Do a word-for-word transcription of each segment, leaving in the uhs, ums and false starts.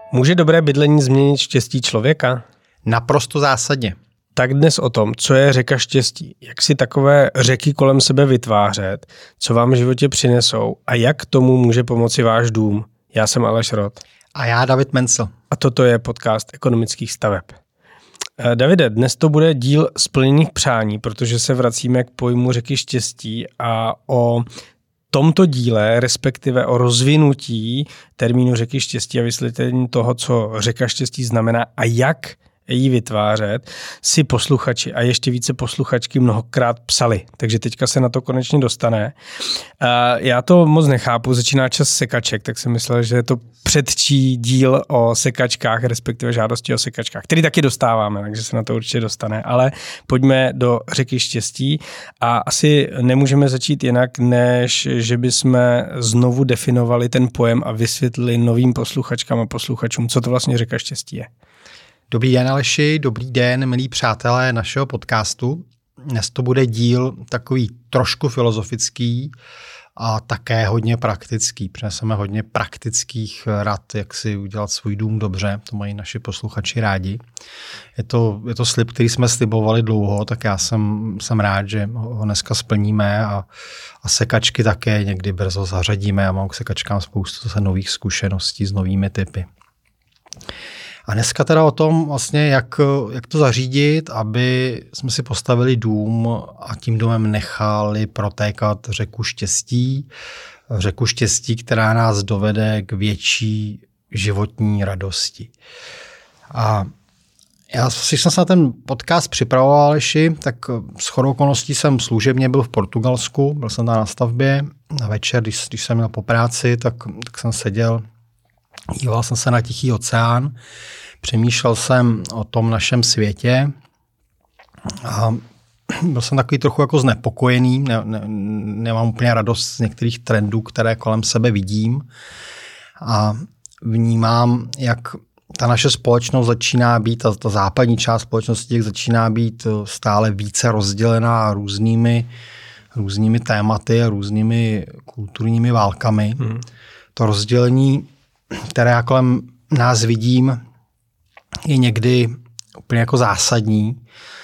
Může dobré bydlení změnit štěstí člověka? Naprosto zásadně. Tak dnes o tom, co je řeka štěstí, jak si takové řeky kolem sebe vytvářet, co vám v životě přinesou a jak tomu může pomoci váš dům. Já jsem Aleš Rod. A já David Mencel. A toto je podcast ekonomických staveb. Davide, dnes to bude díl splněných přání, protože se vracíme k pojmu řeky štěstí a o tomto díle, respektive o rozvinutí termínu řeky štěstí a vysvětlení toho, co řeka štěstí znamená a jak ji vytvářet, si posluchači a ještě více posluchačky mnohokrát psali. Takže teďka se na to konečně dostane. Já to moc nechápu, začíná čas sekaček, tak jsem myslel, že je to předčí díl o sekačkách, respektive žádosti o sekačkách, který taky dostáváme, takže se na to určitě dostane. Ale pojďme do řeky štěstí a asi nemůžeme začít jinak, než že bychom znovu definovali ten pojem a vysvětlili novým posluchačkám a posluchačům, co to vlastně řeka štěstí je. Dobrý den, Aleši, dobrý den, milí přátelé našeho podcastu. Dnes to bude díl takový trošku filozofický a také hodně praktický. Přineseme hodně praktických rad, jak si udělat svůj dům dobře, to mají naši posluchači rádi. Je to, je to slib, který jsme slibovali dlouho, tak já jsem, jsem rád, že ho dneska splníme a, a sekačky také někdy brzo zařadíme. Já mám k sekačkám spoustu zase nových zkušeností s novými typy. A dneska teda o tom vlastně, jak, jak to zařídit, aby jsme si postavili dům a tím domem nechali protékat řeku štěstí. Řeku štěstí, která nás dovede k větší životní radosti. A já, když jsem se na ten podcast připravoval, Aleši, tak shodou okolností jsem služebně byl v Portugalsku, byl jsem tam na stavbě. Na večer, když, když jsem měl po práci, tak, tak jsem seděl, díval jsem se na Tichý oceán, přemýšlel jsem o tom našem světě a byl jsem takový trochu jako znepokojený, ne, ne, nemám úplně radost z některých trendů, které kolem sebe vidím a vnímám, jak ta naše společnost začíná být, ta, ta západní část společnosti jak začíná být stále více rozdělená různými, různými tématy a různými kulturními válkami. Hmm. To rozdělení, které já kolem nás vidím, je někdy úplně jako zásadní.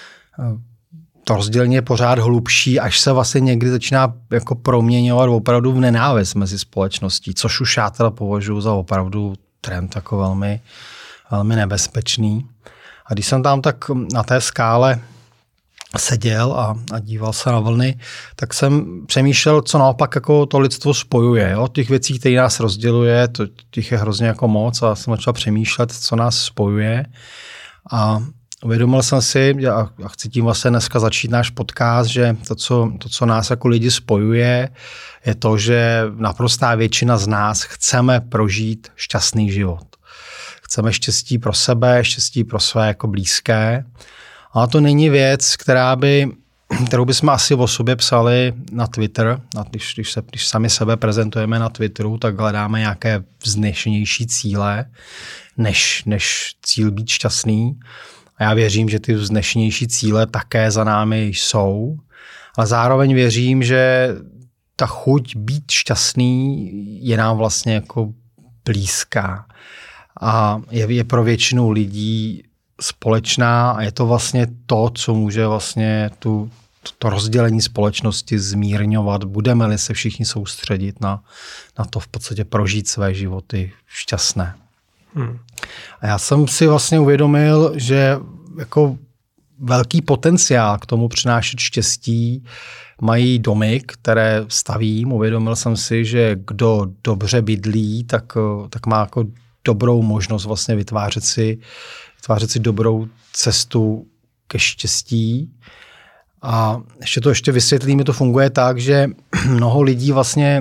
To rozdělení je pořád hlubší, až se vlastně někdy začíná jako proměňovat opravdu v nenávist mezi společností, což už já teda považuji za opravdu trend jako velmi, velmi nebezpečný. A když jsem tam tak na té skále seděl a, a díval se na vlny, tak jsem přemýšlel, co naopak jako to lidstvo spojuje. Jo? Těch věcí, které nás rozděluje, to, těch je hrozně jako moc a jsem začal přemýšlet, co nás spojuje. A uvědomil jsem si, a, a chci tím vlastně dneska začít náš podcast, že to co, to, co nás jako lidi spojuje, je to, že naprostá většina z nás chceme prožít šťastný život. Chceme štěstí pro sebe, štěstí pro své jako blízké. Ale to není věc, která by, kterou bychom asi o sobě psali na Twitter. Když, když, se, když sami sebe prezentujeme na Twitteru, tak hledáme nějaké vznešenější cíle, než, než cíl být šťastný. A já věřím, že ty vznešenější cíle také za námi jsou. Ale zároveň věřím, že ta chuť být šťastný je nám vlastně jako blízká. A je, je pro většinu lidí společná a je to vlastně to, co může vlastně tu, to rozdělení společnosti zmírňovat. Budeme-li se všichni soustředit na, na to v podstatě prožít své životy šťastné. Hmm. A já jsem si vlastně uvědomil, že jako velký potenciál k tomu přinášet štěstí mají domy, které stavím. Uvědomil jsem si, že kdo dobře bydlí, tak, tak má jako dobrou možnost vlastně vytvářet si vytvářet si dobrou cestu ke štěstí. A ještě to ještě vysvětlíme, to funguje tak, že mnoho lidí vlastně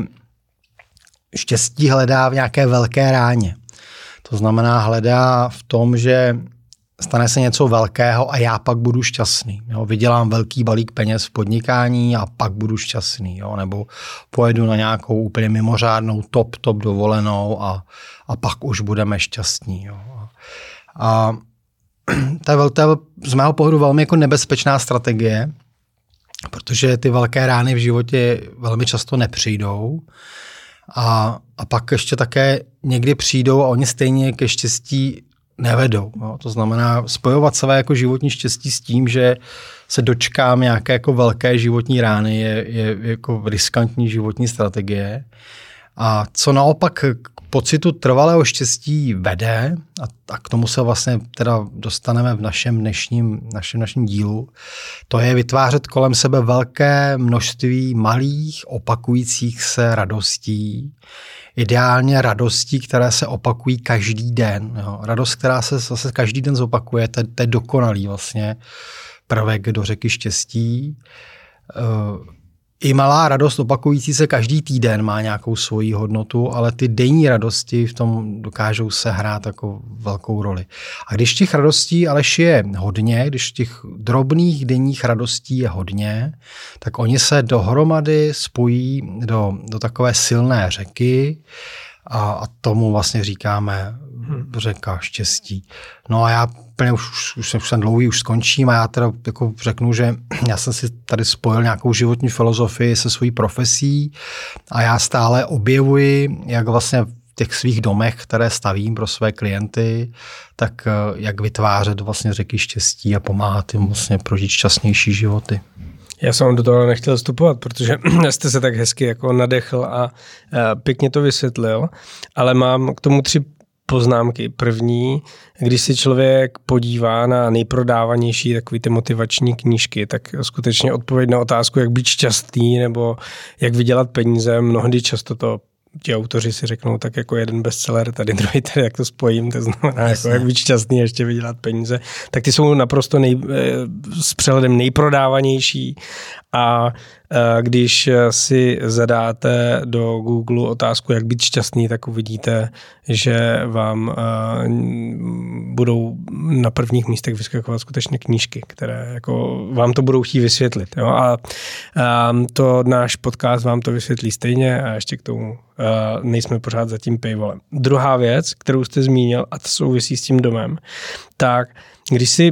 štěstí hledá v nějaké velké ráně. To znamená hledá v tom, že stane se něco velkého a já pak budu šťastný. Jo, vydělám velký balík peněz v podnikání a pak budu šťastný. Jo, nebo pojedu na nějakou úplně mimořádnou top, top dovolenou a, a pak už budeme šťastní. Jo. A to je, to je z mého pohledu velmi jako nebezpečná strategie, protože ty velké rány v životě velmi často nepřijdou A, a pak ještě také někdy přijdou a oni stejně ke štěstí nevedou. Jo. To znamená spojovat své jako životní štěstí s tím, že se dočkám nějaké jako velké životní rány, je, je jako riskantní životní strategie. A co naopak k pocitu trvalého štěstí vede, a, a k tomu se vlastně teda dostaneme v našem dnešním, našem, našem dílu, to je vytvářet kolem sebe velké množství malých opakujících se radostí, ideálně radostí, které se opakují každý den. Jo. Radost, která se zase každý den zopakuje, to, to je dokonalý vlastně prvek do řeky štěstí. Uh, I malá radost opakující se každý týden má nějakou svoji hodnotu, ale ty denní radosti v tom dokážou sehrát jako velkou roli. A když těch radostí Aleši je hodně, když těch drobných denních radostí je hodně, tak oni se dohromady spojí do, do takové silné řeky a, a tomu vlastně říkáme řeka štěstí. No a já úplně už, už, už jsem dlouhý, už skončím a já teda jako řeknu, že já jsem si tady spojil nějakou životní filozofii se svojí profesí a já stále objevuji, jak vlastně v těch svých domech, které stavím pro své klienty, tak jak vytvářet vlastně řeky štěstí a pomáhat jim vlastně prožít šťastnější životy. Já jsem do toho nechtěl vstupovat, protože jste se tak hezky jako nadechl a pěkně to vysvětlil, ale mám k tomu tři poznámky. První, když si člověk podívá na nejprodávanější takový ty motivační knížky, tak skutečně odpověď na otázku, jak být šťastný nebo jak vydělat peníze, mnohdy často to ti autoři si řeknou tak jako jeden bestseller, tady druhý, tady jak to spojím, to znamená jako jak být šťastný a ještě vydělat peníze, tak ty jsou naprosto nej, s přehledem nejprodávanější a když si zadáte do Google otázku, jak být šťastný, tak uvidíte, že vám budou na prvních místech vyskakovat skutečně knížky, které jako vám to budou chtít vysvětlit. Jo? A to náš podcast vám to vysvětlí stejně a ještě k tomu nejsme pořád za tím paywallem. Druhá věc, kterou jste zmínil, a to souvisí s tím domem, tak když si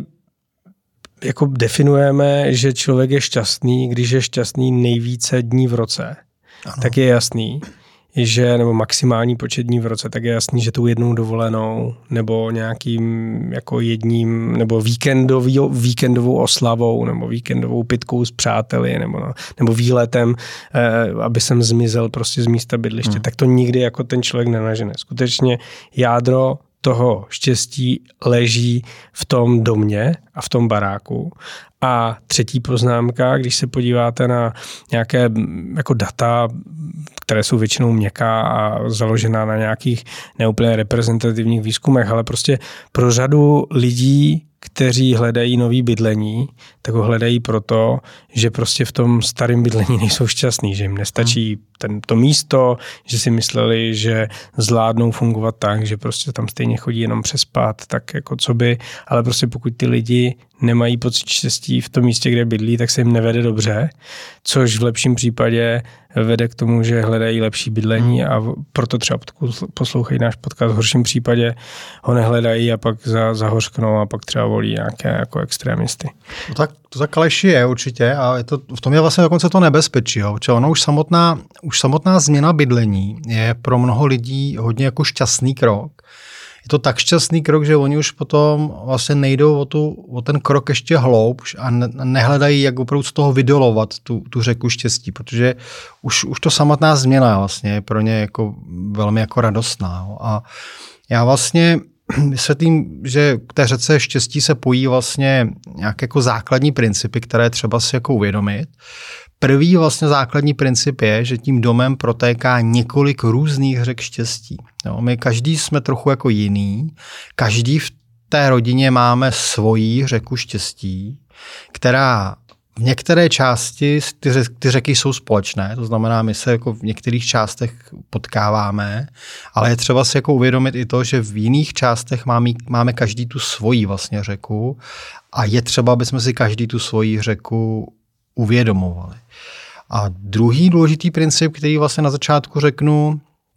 jako definujeme, že člověk je šťastný, když je šťastný nejvíce dní v roce, ano. Tak je jasný, že, nebo maximální počet dní v roce, tak je jasný, že tou jednou dovolenou nebo nějakým jako jedním, nebo víkendový, víkendovou oslavou, nebo víkendovou pitkou s přáteli, nebo, no, nebo výletem, eh, aby jsem zmizel prostě z místa bydliště, hmm. tak to nikdy jako ten člověk nenažene. Skutečně jádro toho štěstí leží v tom domě a v tom baráku. A třetí poznámka, když se podíváte na nějaké jako data, které jsou většinou měkká a založená na nějakých neúplně reprezentativních výzkumech, ale prostě pro řadu lidí, kteří hledají nový bydlení, tak ho hledají proto, že prostě v tom starém bydlení nejsou šťastní, že jim nestačí ten, to místo, že si mysleli, že zvládnou fungovat tak, že prostě tam stejně chodí jenom přespat, tak jako co by, ale prostě pokud ty lidi nemají pocit štěstí v tom místě, kde bydlí, tak se jim nevede dobře, což v lepším případě vede k tomu, že hledají lepší bydlení a proto třeba poslouchají náš podcast, v horším případě ho nehledají a pak za, zahořknou a pak třeba volí nějaké jako extrémisty. No tak, to tak Aleši je určitě a je to, v tom je vlastně dokonce to nebezpečí. Jo? Čiže ono už samotná, už samotná změna bydlení je pro mnoho lidí hodně jako šťastný krok. Je to tak šťastný krok, že oni už potom vlastně nejdou o, tu, o ten krok ještě hloubš a ne, nehledají, jak opravdu z toho vydolovat tu, tu řeku štěstí, protože už, už to samotná změna vlastně je pro ně jako velmi jako radostná. Jo. A já vlastně vysvětlím, že k té řece štěstí se pojí vlastně nějaké jako základní principy, které třeba si jako uvědomit. Prvý vlastně základní princip je, že tím domem protéká několik různých řek štěstí. Jo, my každý jsme trochu jako jiný, každý v té rodině máme svoji řeku štěstí, která v některé části ty, ty řeky jsou společné, to znamená, my se jako v některých částech potkáváme, ale je třeba si jako uvědomit i to, že v jiných částech máme, máme každý tu svoji vlastně řeku a je třeba, aby jsme si každý tu svoji řeku uvědomovali. A druhý důležitý princip, který vlastně na začátku řeknu,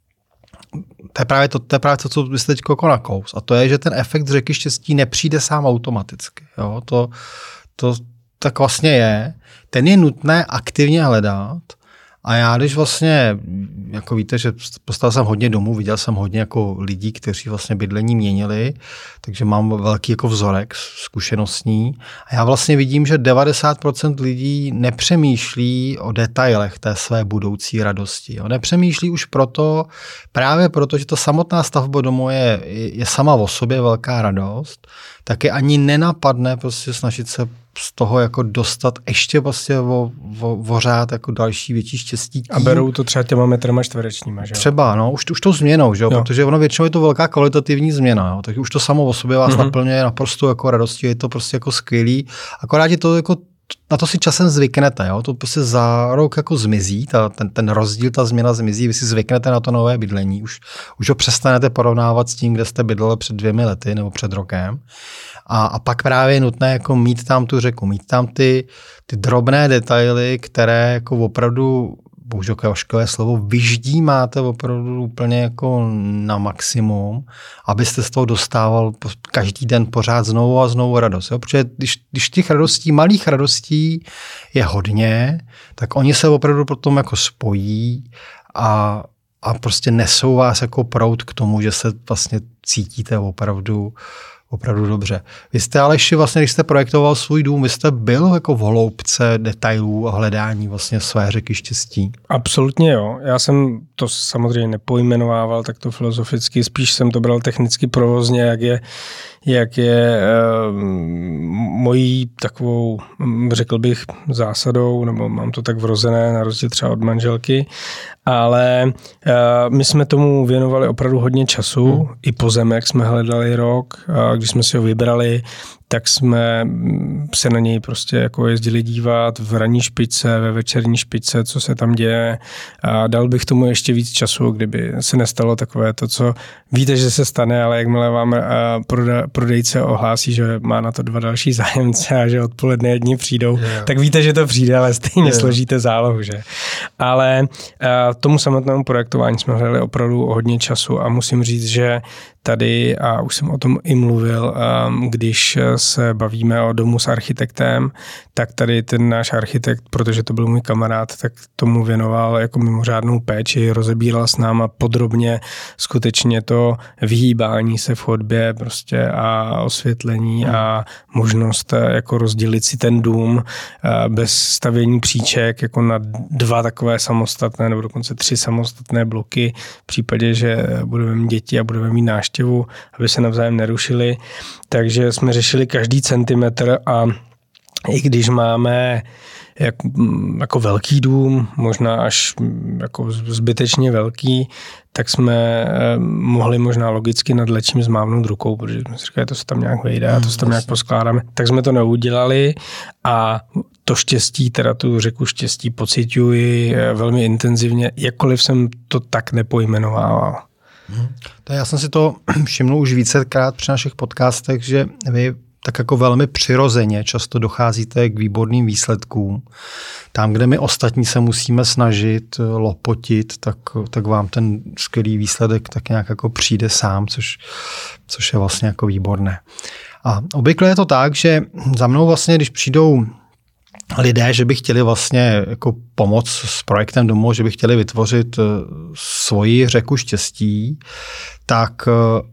to je právě to, to, je právě to co vy jste teď jako nakous. A to je, že ten efekt řeky štěstí nepřijde sám automaticky. Jo? To, to tak vlastně je. Ten je nutné aktivně hledat. A já, když vlastně jako víte, že postavil jsem hodně domů, viděl jsem hodně jako lidí, kteří vlastně bydlení měnili, takže mám velký jako vzorek zkušenostní. A já vlastně vidím, že devadesát procent lidí nepřemýšlí o detailech té své budoucí radosti. Jo. Nepřemýšlí už proto, právě proto, že ta samotná stavba domu je, je sama o sobě velká radost, tak je ani nenapadne prostě snažit se z toho jako dostat ještě vlastně o, o, o řád jako další větší štěstí. Tím. A berou to třeba těma metrama čtverečníma, že jo? Třeba, no, už, už tou změnou, že jo? jo, protože ono většinou je to velká kvalitativní změna, jo? Takže už to samo o sobě vás mm-hmm. naplňuje naprosto jako radostí, je to prostě jako skvělý, akorát je to jako na to si časem zvyknete, jo? To prostě za rok jako zmizí, ta, ten, ten rozdíl, ta změna zmizí, vy si zvyknete na to nové bydlení, už, už ho přestanete porovnávat s tím, kde jste bydleli před dvěmi lety nebo před rokem. A, a pak právě je nutné jako mít tam tu řeku, mít tam ty, ty drobné detaily, které jako opravdu, bohužel ošklivé slovo, vyždímáte opravdu úplně jako na maximum, abyste z toho dostával každý den pořád znovu a znovu radost. Jo? Protože když, když těch radostí, malých radostí je hodně, tak oni se opravdu potom jako spojí a, a prostě nesou vás jako proud k tomu, že se vlastně cítíte opravdu opravdu dobře. Vy jste ale ještě vlastně, když jste projektoval svůj dům, vy jste byl jako v hloubce detailů a hledání vlastně své řeky štěstí? Absolutně jo. Já jsem to samozřejmě nepojmenovával takto filozoficky, spíš jsem to bral technicky provozně, jak je, jak je e, mojí takovou, řekl bych, zásadou, nebo mám to tak vrozené, na rozdíl třeba od manželky, ale e, my jsme tomu věnovali opravdu hodně času, hmm. i pozemek jsme hledali rok, a když jsme si ho vybrali, tak jsme se na něj prostě jako jezdili dívat v ranní špičce, ve večerní špičce, co se tam děje. A dal bych tomu ještě víc času, kdyby se nestalo takové to, co víte, že se stane, ale jakmile vám prodejce ohlásí, že má na to dva další zájemce a že odpoledne jedni přijdou, yeah. tak víte, že to přijde, ale stejně yeah. složíte zálohu, že? Ale tomu samotnému projektování jsme hledali opravdu hodně času a musím říct, že tady, a už jsem o tom i mluvil, když se bavíme o domu s architektem, tak tady ten náš architekt, protože to byl můj kamarád, tak tomu věnoval jako mimořádnou péči, rozebíral s náma podrobně skutečně to vyhýbání se v chodbě prostě a osvětlení a možnost jako rozdělit si ten dům bez stavění příček jako na dva takové samostatné nebo dokonce tři samostatné bloky v případě, že budeme mít děti a budeme mít náštěvu, aby se navzájem nerušili. Takže jsme řešili každý centimetr a i když máme jak, jako velký dům, možná až jako zbytečně velký, tak jsme mohli možná logicky nad lečím zmávnout rukou, protože jsme si říkali, to se tam nějak vejde a to se tam nějak poskládáme. Tak jsme to neudělali a to štěstí, teda tu řeku štěstí pociťuji velmi intenzivně, jakkoliv jsem to tak nepojmenovával. Hmm. Já jsem si to všiml už vícekrát při našich podcastech, že vy tak jako velmi přirozeně často docházíte k výborným výsledkům. Tam, kde my ostatní se musíme snažit lopotit, tak, tak vám ten skvělý výsledek tak nějak jako přijde sám, což, což je vlastně jako výborné. A obvykle je to tak, že za mnou vlastně, když přijdou lidé, že by chtěli vlastně jako pomoct s projektem domu, že by chtěli vytvořit svoji řeku štěstí, tak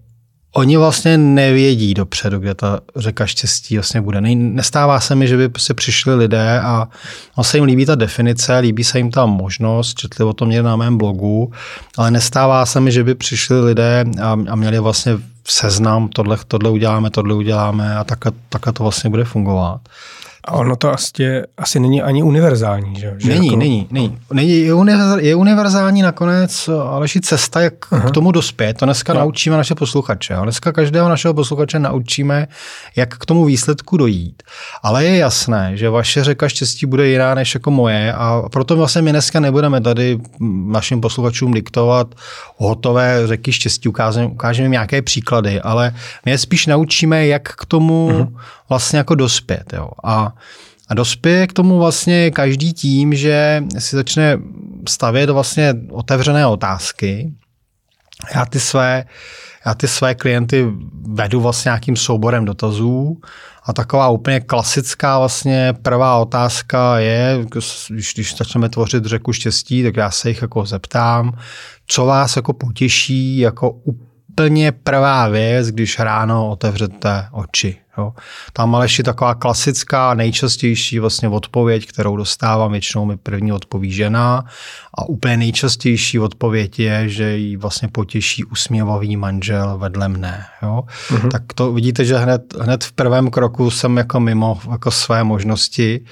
oni vlastně nevědí dopředu, kde ta řeka štěstí vlastně bude. Nestává se mi, že by prostě přišli lidé a se jim líbí ta definice, líbí se jim ta možnost, četli o tom někde na mém blogu, ale nestává se mi, že by přišli lidé a, a měli vlastně seznam, tohle, tohle uděláme, tohle uděláme a takhle, takhle to vlastně bude fungovat. A ono to asi, asi není ani univerzální, že? že není, jako... není, není. není je, univerz, je univerzální nakonec, ale i cesta, jak uh-huh. k tomu dospět. To dneska no. naučíme naše posluchače. A dneska každého našeho posluchače naučíme, jak k tomu výsledku dojít. Ale je jasné, že vaše řeka štěstí bude jiná než jako moje a proto vlastně my dneska nebudeme tady našim posluchačům diktovat hotové řeky štěstí, ukážeme, ukážeme nějaké příklady, ale my je spíš naučíme, jak k tomu uh-huh. vlastně jako dospět. Jo. A, a dospěje k tomu vlastně každý tím, že si začne stavět vlastně otevřené otázky Já ty své, já ty své klienty vedu vlastně nějakým souborem dotazů a taková úplně klasická vlastně prvá otázka je, když, když začneme tvořit řeku štěstí, tak já se jich jako zeptám, co vás jako potěší jako úplně prvá věc, když ráno otevřete oči. Jo. Tam ale ještě taková klasická, nejčastější vlastně odpověď, kterou dostávám, většinou mi první odpoví žena a úplně nejčastější odpověď je, že jí vlastně potěší usměvavý manžel vedle mne. Jo. Mm-hmm. Tak to vidíte, že hned, hned v prvém kroku jsem jako mimo jako své možnosti.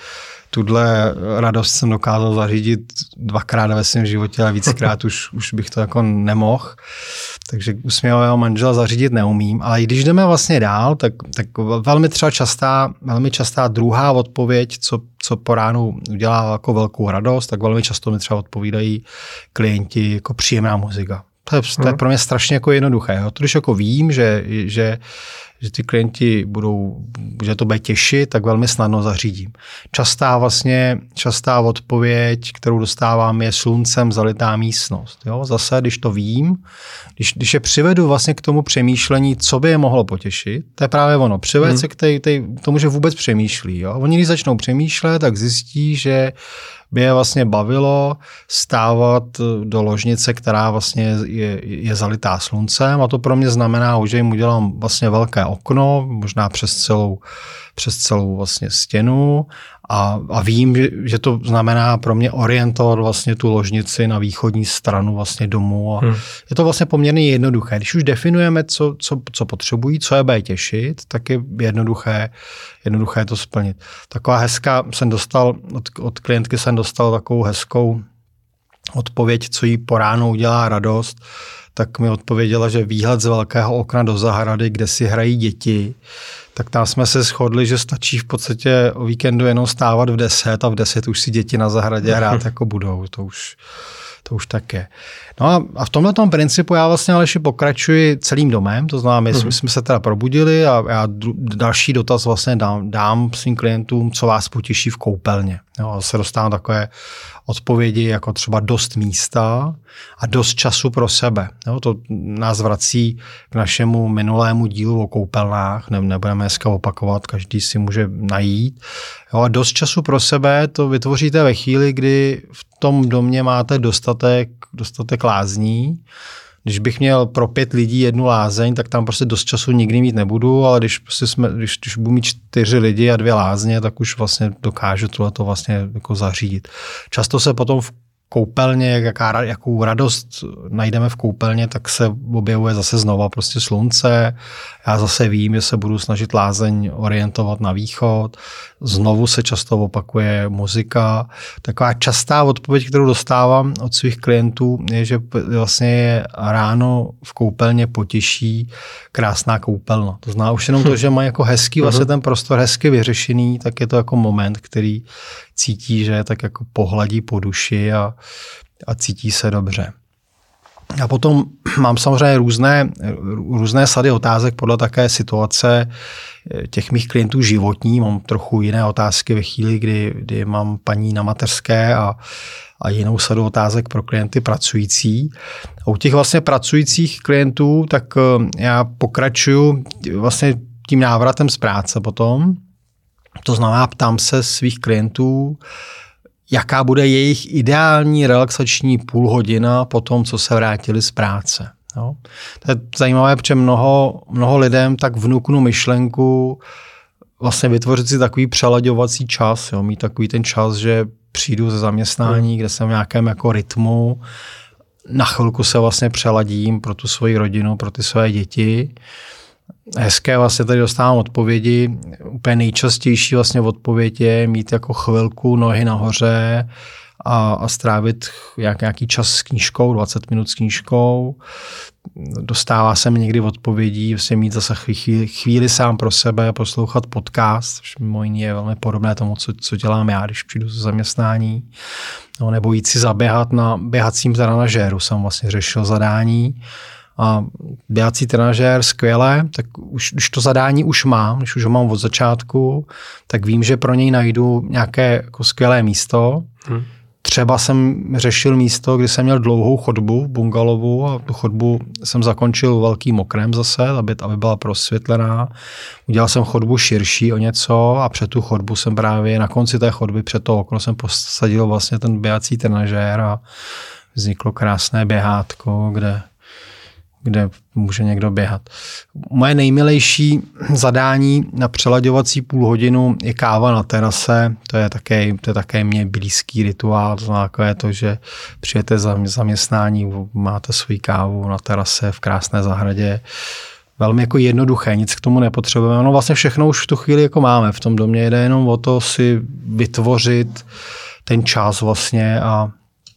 Tuhle radost jsem dokázal zařídit dvakrát ve svém životě a víckrát už, už bych to jako nemohl. Takže usměvavého manžela zařídit neumím. Ale když jdeme vlastně dál, tak, tak velmi třeba častá, velmi častá druhá odpověď, co, co po ránu udělá jako velkou radost, tak velmi často mi třeba odpovídají klienti jako příjemná muzika. To je, to je pro mě strašně jako jednoduché. Jo. To, když jako vím, že, že, že ty klienti budou, že to bude těšit, tak velmi snadno zařídím. Častá vlastně, častá odpověď, kterou dostávám, je sluncem zalitá místnost. Jo. Zase, když to vím, když, když je přivedu vlastně k tomu přemýšlení, co by je mohlo potěšit, to je právě ono. Přived hmm. se k, tej, tej, k tomu, že vůbec přemýšlí. Jo. Oni, když začnou přemýšlet, tak zjistí, že by je vlastně bavilo stávat do ložnice, která vlastně je, je zalitá sluncem a to pro mě znamená, že jim udělám vlastně velké okno, možná přes celou, přes celou vlastně stěnu a, a vím, že, že to znamená pro mě orientovat vlastně tu ložnici na východní stranu vlastně domu a hmm. je to vlastně poměrně jednoduché. Když už definujeme, co, co, co potřebují, co je bude těšit, tak je jednoduché, jednoduché to splnit. Taková hezká jsem dostal, od, od klientky jsem dostal takovou hezkou odpověď, co jí po ránu udělá radost, tak mi odpověděla, že výhled z velkého okna do zahrady, kde si hrají děti, tak tam jsme se shodli, že stačí v podstatě o víkendu jenom stávat v deset a v deset už si děti na zahradě hrát jako budou. To už, to už tak je. No a, a v tomhletom principu já vlastně Aleši pokračuji celým domem, to znamená, my mm. jsme se teda probudili a já další dotaz vlastně dám, dám svým klientům, co vás potěší v koupelně. Jo, a se dostávám takové odpovědi jako třeba dost místa a dost času pro sebe. Jo, to nás vrací k našemu minulému dílu o koupelnách, ne, nebudeme dneska opakovat, každý si může najít. Jo, a dost času pro sebe to vytvoříte ve chvíli, kdy v tom domě máte dostatek, dostatek lázní. Když bych měl pro pět lidí jednu lázeň, tak tam prostě dost času nikdy mít nebudu, ale když, prostě jsme, když, když budu mít čtyři lidi a dvě lázně, tak už vlastně dokážu tohleto vlastně jako zařídit. Často se potom v koupelně, jaká, jakou radost najdeme v koupelně, tak se objevuje zase znova prostě slunce. Já zase vím, že se budu snažit lázeň orientovat na východ. Znovu se často opakuje muzika. Taková častá odpověď, kterou dostávám od svých klientů, je, že vlastně ráno v koupelně potěší krásná koupelna. To znamená už jenom to, že mají jako hezký vlastně ten prostor hezky vyřešený, tak je to jako moment, který cítí, že tak jako pohladí po duši a, a cítí se dobře. A potom mám samozřejmě různé, různé sady otázek podle také situace těch mých klientů životní. Mám trochu jiné otázky ve chvíli, kdy, kdy mám paní na mateřské a, a jinou sadu otázek pro klienty pracující. A u těch vlastně pracujících klientů, tak já pokračuju vlastně tím návratem z práce potom. To znamená, ptám se svých klientů, jaká bude jejich ideální relaxační půl hodina po tom, co se vrátili z práce. Jo? To je zajímavé, protože mnoho, mnoho lidem tak vnuknu myšlenku vlastně vytvořit si takový přelaďovací čas, jo? Mít takový ten čas, že přijdu ze zaměstnání, kde jsem v nějakém jako rytmu, na chvilku se vlastně přeladím pro tu svoji rodinu, pro ty své děti. Hezké vlastně tady dostávám odpovědi. Úplně nejčastější vlastně odpověď je mít jako chvilku nohy nahoře a, a strávit jak, nějaký čas s knížkou, dvacet minut s knížkou. Dostává se mi někdy odpovědí, vlastně mít zase chvíli, chvíli sám pro sebe, poslouchat podcast, což mimo jiné je velmi podobné tomu, co, co dělám já, když přijdu ze zaměstnání. No, nebo jít si zaběhat na běhacím trenažéru, jsem vlastně řešil zadání. A běhací trenažér skvěle, tak už, když to zadání už mám, když už ho mám od začátku, tak vím, že pro něj najdu nějaké jako skvělé místo. Hmm. třeba jsem řešil místo, kde jsem měl dlouhou chodbu v bungalovu a tu chodbu jsem zakončil velkým okrem zase, aby, aby byla prosvětlená. Udělal jsem chodbu širší o něco a před tu chodbu jsem právě na konci té chodby před to okno jsem posadil vlastně ten běhací trenažér a vzniklo krásné běhátko, kde kde může někdo běhat. Moje nejmilejší zadání na přelaďovací půl hodinu je káva na terase. To je také, to je také mě blízký rituál. To znamená to, že přijete za zaměstnání, máte svou kávu na terase v krásné zahradě. Velmi jako jednoduché, nic k tomu nepotřebujeme. No vlastně všechno už v tu chvíli jako máme. V tom domě jde jenom o to si vytvořit ten čas vlastně a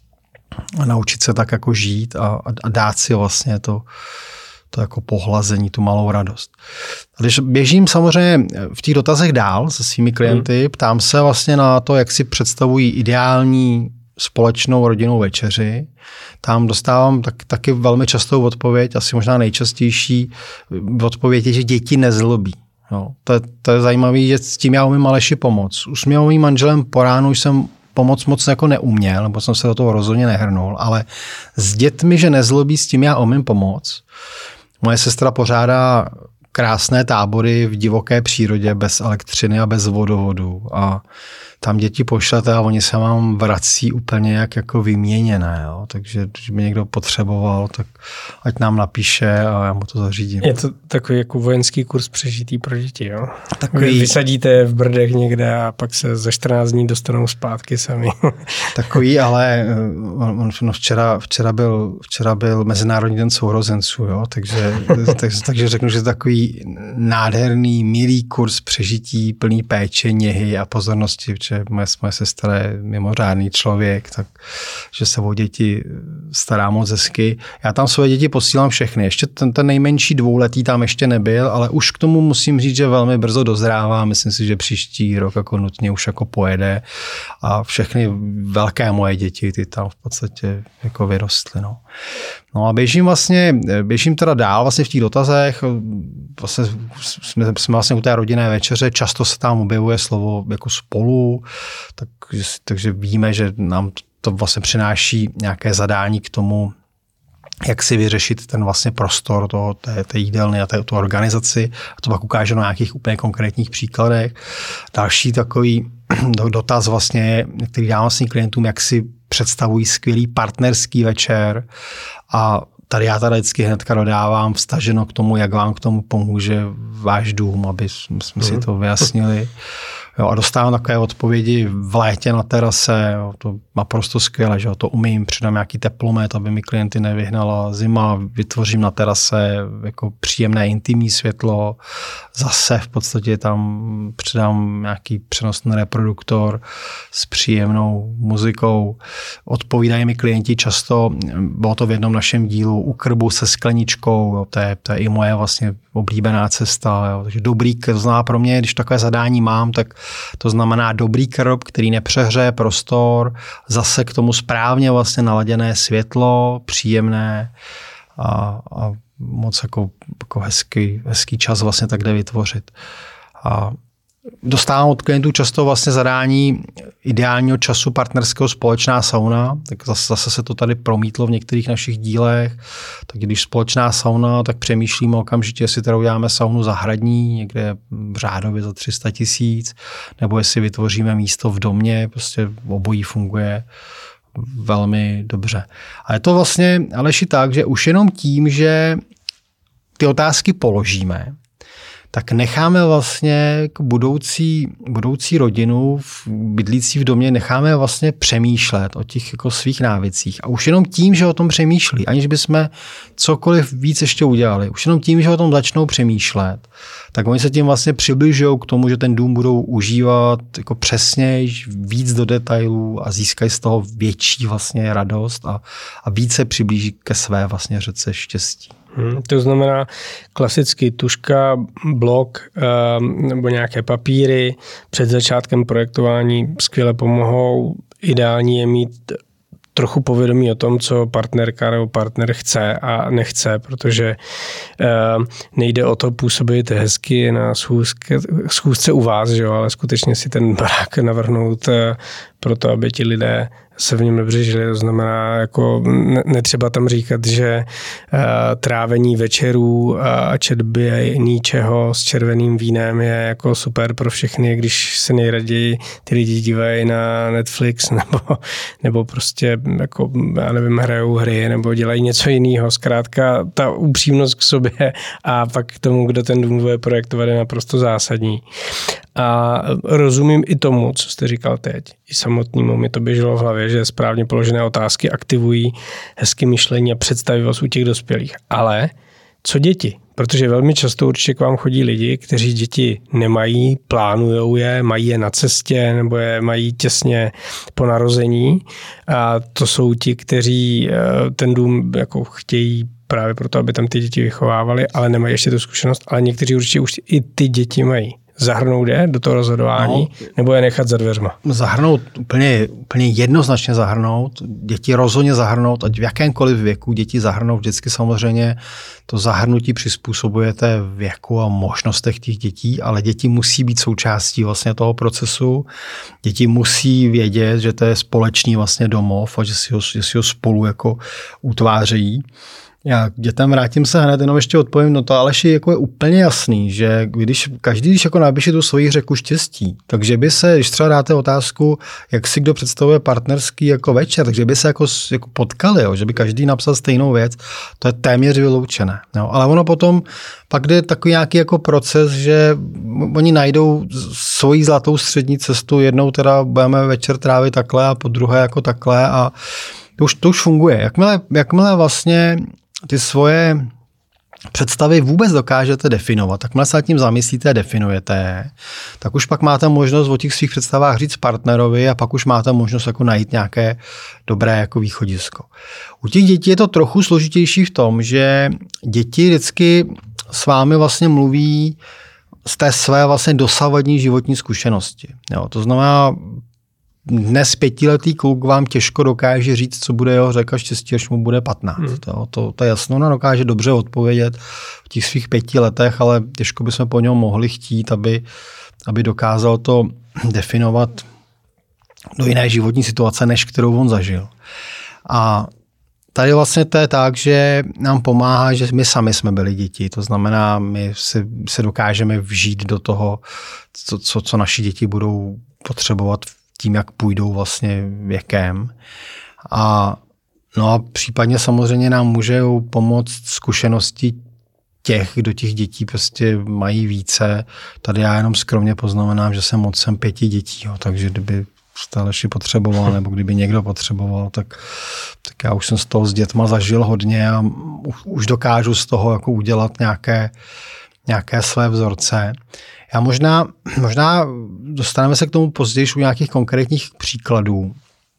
a naučit se tak jako žít a, a dát si vlastně to, to jako pohlazení, tu malou radost. A když běžím samozřejmě v těch dotazech dál se svými klienty, ptám se vlastně na to, jak si představují ideální společnou rodinnou večeři. Tam dostávám tak, taky velmi častou odpověď, asi možná nejčastější odpověď je, že děti nezlobí. Jo, to, to je zajímavé, že s tím já umím Aleši pomoct. S mým manželem po ránu už jsem pomoc moc jako neuměl, nebo jsem se do toho rozhodně nehrnul, ale s dětmi, že nezlobí, s tím já umím pomoct. Moje sestra pořádá krásné tábory v divoké přírodě bez elektřiny a bez vodovodu a tam děti pošlete a oni se vám vrací úplně jak jako vyměněné. Jo? Takže když by někdo potřeboval, tak ať nám napíše a já mu to zařídím. Je to takový jako vojenský kurz přežitý pro děti, jo? Takový... Vy vysadíte v Brdech někde a pak se za čtrnáct dní dostanou zpátky sami. Takový, ale on, on včera, včera, byl, včera byl Mezinárodní den sourozenců, jo? Takže, takže, takže řeknu, že takový nádherný, milý kurz přežití, plný péče, něhy a pozornosti, že moje, moje sestra je mimořádný člověk, takže se o děti stará moc hezky. Já tam své děti posílám všechny. Ještě ten, ten nejmenší dvouletý tam ještě nebyl, ale už k tomu musím říct, že velmi brzo dozrává. Myslím si, že příští rok jako nutně už jako pojede a všechny velké moje děti, ty tam v podstatě jako vyrostly. No. No a běžím vlastně, běžím teda dál vlastně v těch dotazech, vlastně jsme, jsme vlastně u té rodinné večeře, často se tam objevuje slovo jako spolu, tak, takže víme, že nám to vlastně přináší nějaké zadání k tomu, jak si vyřešit ten vlastně prostor toho, té, té jídelny a té, tu organizaci. A to pak ukáže na nějakých úplně konkrétních příkladech. Další takový dotaz vlastně, který dávám svým klientům, jak si představují skvělý partnerský večer a tady já tady vždycky hnedka dodávám vztaženo k tomu, jak vám k tomu pomůže váš dům, aby jsme si to vyjasnili. Jo, a dostávám takové odpovědi v létě na terase, jo, to naprosto skvěle, že jo, to umím, přidám nějaký teplomet, aby mi klienty nevyhnala zima, vytvořím na terase jako příjemné intimní světlo, zase v podstatě tam přidám nějaký přenosný reproduktor s příjemnou muzikou. Odpovídají mi klienti často, bylo to v jednom našem dílu, u krbu se skleničkou, jo, to, je, to je i moje vlastně oblíbená cesta, jo, takže dobrý, to znamená pro mě, když takové zadání mám, tak to znamená dobrý krb, který nepřehřeje prostor, zase k tomu správně vlastně naladěné světlo, příjemné a, a moc jako, jako hezký, hezký čas vlastně takhle vytvořit. A dostávám od klientů často vlastně zadání ideálního času partnerského společná sauna, tak zase, zase se to tady promítlo v některých našich dílech, tak když společná sauna, tak přemýšlíme okamžitě, jestli teda uděláme saunu zahradní, někde v řádově za tři sta tisíc, nebo jestli vytvoříme místo v domě, prostě obojí funguje velmi dobře. A je to vlastně, Aleši, tak, že už jenom tím, že ty otázky položíme, tak necháme vlastně budoucí, budoucí rodinu v, bydlící v domě, necháme vlastně přemýšlet o těch jako svých návycích. A už jenom tím, že o tom přemýšlí, aniž bychom cokoliv víc ještě udělali, už jenom tím, že o tom začnou přemýšlet, tak oni se tím vlastně přibližují k tomu, že ten dům budou užívat jako přesněji, víc do detailů a získají z toho větší vlastně radost a, a více přiblíží ke své vlastně řece štěstí. Hmm, to znamená klasicky tužka, blok um, nebo nějaké papíry před začátkem projektování skvěle pomohou. Ideální je mít trochu povědomí o tom, co partnerka nebo partner chce a nechce, protože uh, nejde o to působit hezky na schůzce, schůzce u vás, že jo, ale skutečně si ten barák navrhnout uh, pro to, aby ti lidé se v něm dobře žili. To znamená, jako netřeba tam říkat, že uh, trávení večerů a četby ničeho s červeným vínem je jako super pro všechny, když se nejraději ty lidi dívají na Netflix nebo, nebo prostě jako, já nevím, hrajou hry nebo dělají něco jiného. Zkrátka ta upřímnost k sobě a pak k tomu, kdo ten dům bude projektovat, je naprosto zásadní. A rozumím i tomu, co jste říkal teď. I samotnému mi to běželo v hlavě, že správně položené otázky aktivují hezké myšlení a představivost u těch dospělých. Ale co děti? Protože velmi často určitě k vám chodí lidi, kteří děti nemají, plánujou je, mají je na cestě nebo je mají těsně po narození. A to jsou ti, kteří ten dům jako chtějí právě proto, aby tam ty děti vychovávali, ale nemají ještě tu zkušenost, ale někteří určitě už i ty děti mají. Zahrnout je do toho rozhodování, no, nebo je nechat za dveřma? Zahrnout, úplně, úplně jednoznačně zahrnout. Děti rozhodně zahrnout, ať v jakémkoliv věku děti zahrnout. Vždycky samozřejmě to zahrnutí přizpůsobujete věku a možnostech těch dětí, ale děti musí být součástí vlastně toho procesu. Děti musí vědět, že to je společný vlastně domov a že si ho, že si ho spolu jako utvářejí. Já k dětem vrátím se hned, jenom ještě odpovím, no to Aleši jako je úplně jasný, že když každý, když jako napíše tu svoji řeku štěstí, takže by se, když třeba dáte otázku, jak si kdo představuje partnerský jako večer, takže by se jako, jako potkali, jo, že by každý napsal stejnou věc, to je téměř vyloučené. Jo. Ale ono potom pak jde takový nějaký jako proces, že oni najdou svoji zlatou střední cestu, jednou teda budeme večer trávit takhle a po druhé jako takhle a to už, to už funguje. Jakmile, jakmile vlastně ty svoje představy vůbec dokážete definovat, takmile se nad tím zamyslíte a definujete, tak už pak máte možnost o těch svých představách říct partnerovi a pak už máte možnost jako najít nějaké dobré jako východisko. U těch dětí je to trochu složitější v tom, že děti vždycky s vámi vlastně mluví z té své vlastně dosavadní životní zkušenosti. Jo, to znamená, dnes pětiletý kluk vám těžko dokáže říct, co bude jeho řeka štěstí, až mu bude patnáct. Hmm. To, to, to je jasno, ona dokáže dobře odpovědět v těch svých pěti letech, ale těžko bychom po něm mohli chtít, aby, aby dokázal to definovat do jiné životní situace, než kterou on zažil. A tady vlastně to je tak, že nám pomáhá, že my sami jsme byli děti. To znamená, my si, si dokážeme vžít do toho, co, co, co naši děti budou potřebovat tím, jak půjdou vlastně věkem. A, no a případně samozřejmě nám může pomoct zkušenosti těch, kdo těch dětí prostě mají více. Tady já jenom skromně poznamenám, že jsem otcem pěti dětí, jo, takže kdyby Aleši potřeboval, nebo kdyby někdo potřeboval, tak, tak já už jsem z toho s dětma zažil hodně a už dokážu z toho jako udělat nějaké, nějaké své vzorce. Já možná, možná dostaneme se k tomu později u nějakých konkrétních příkladů.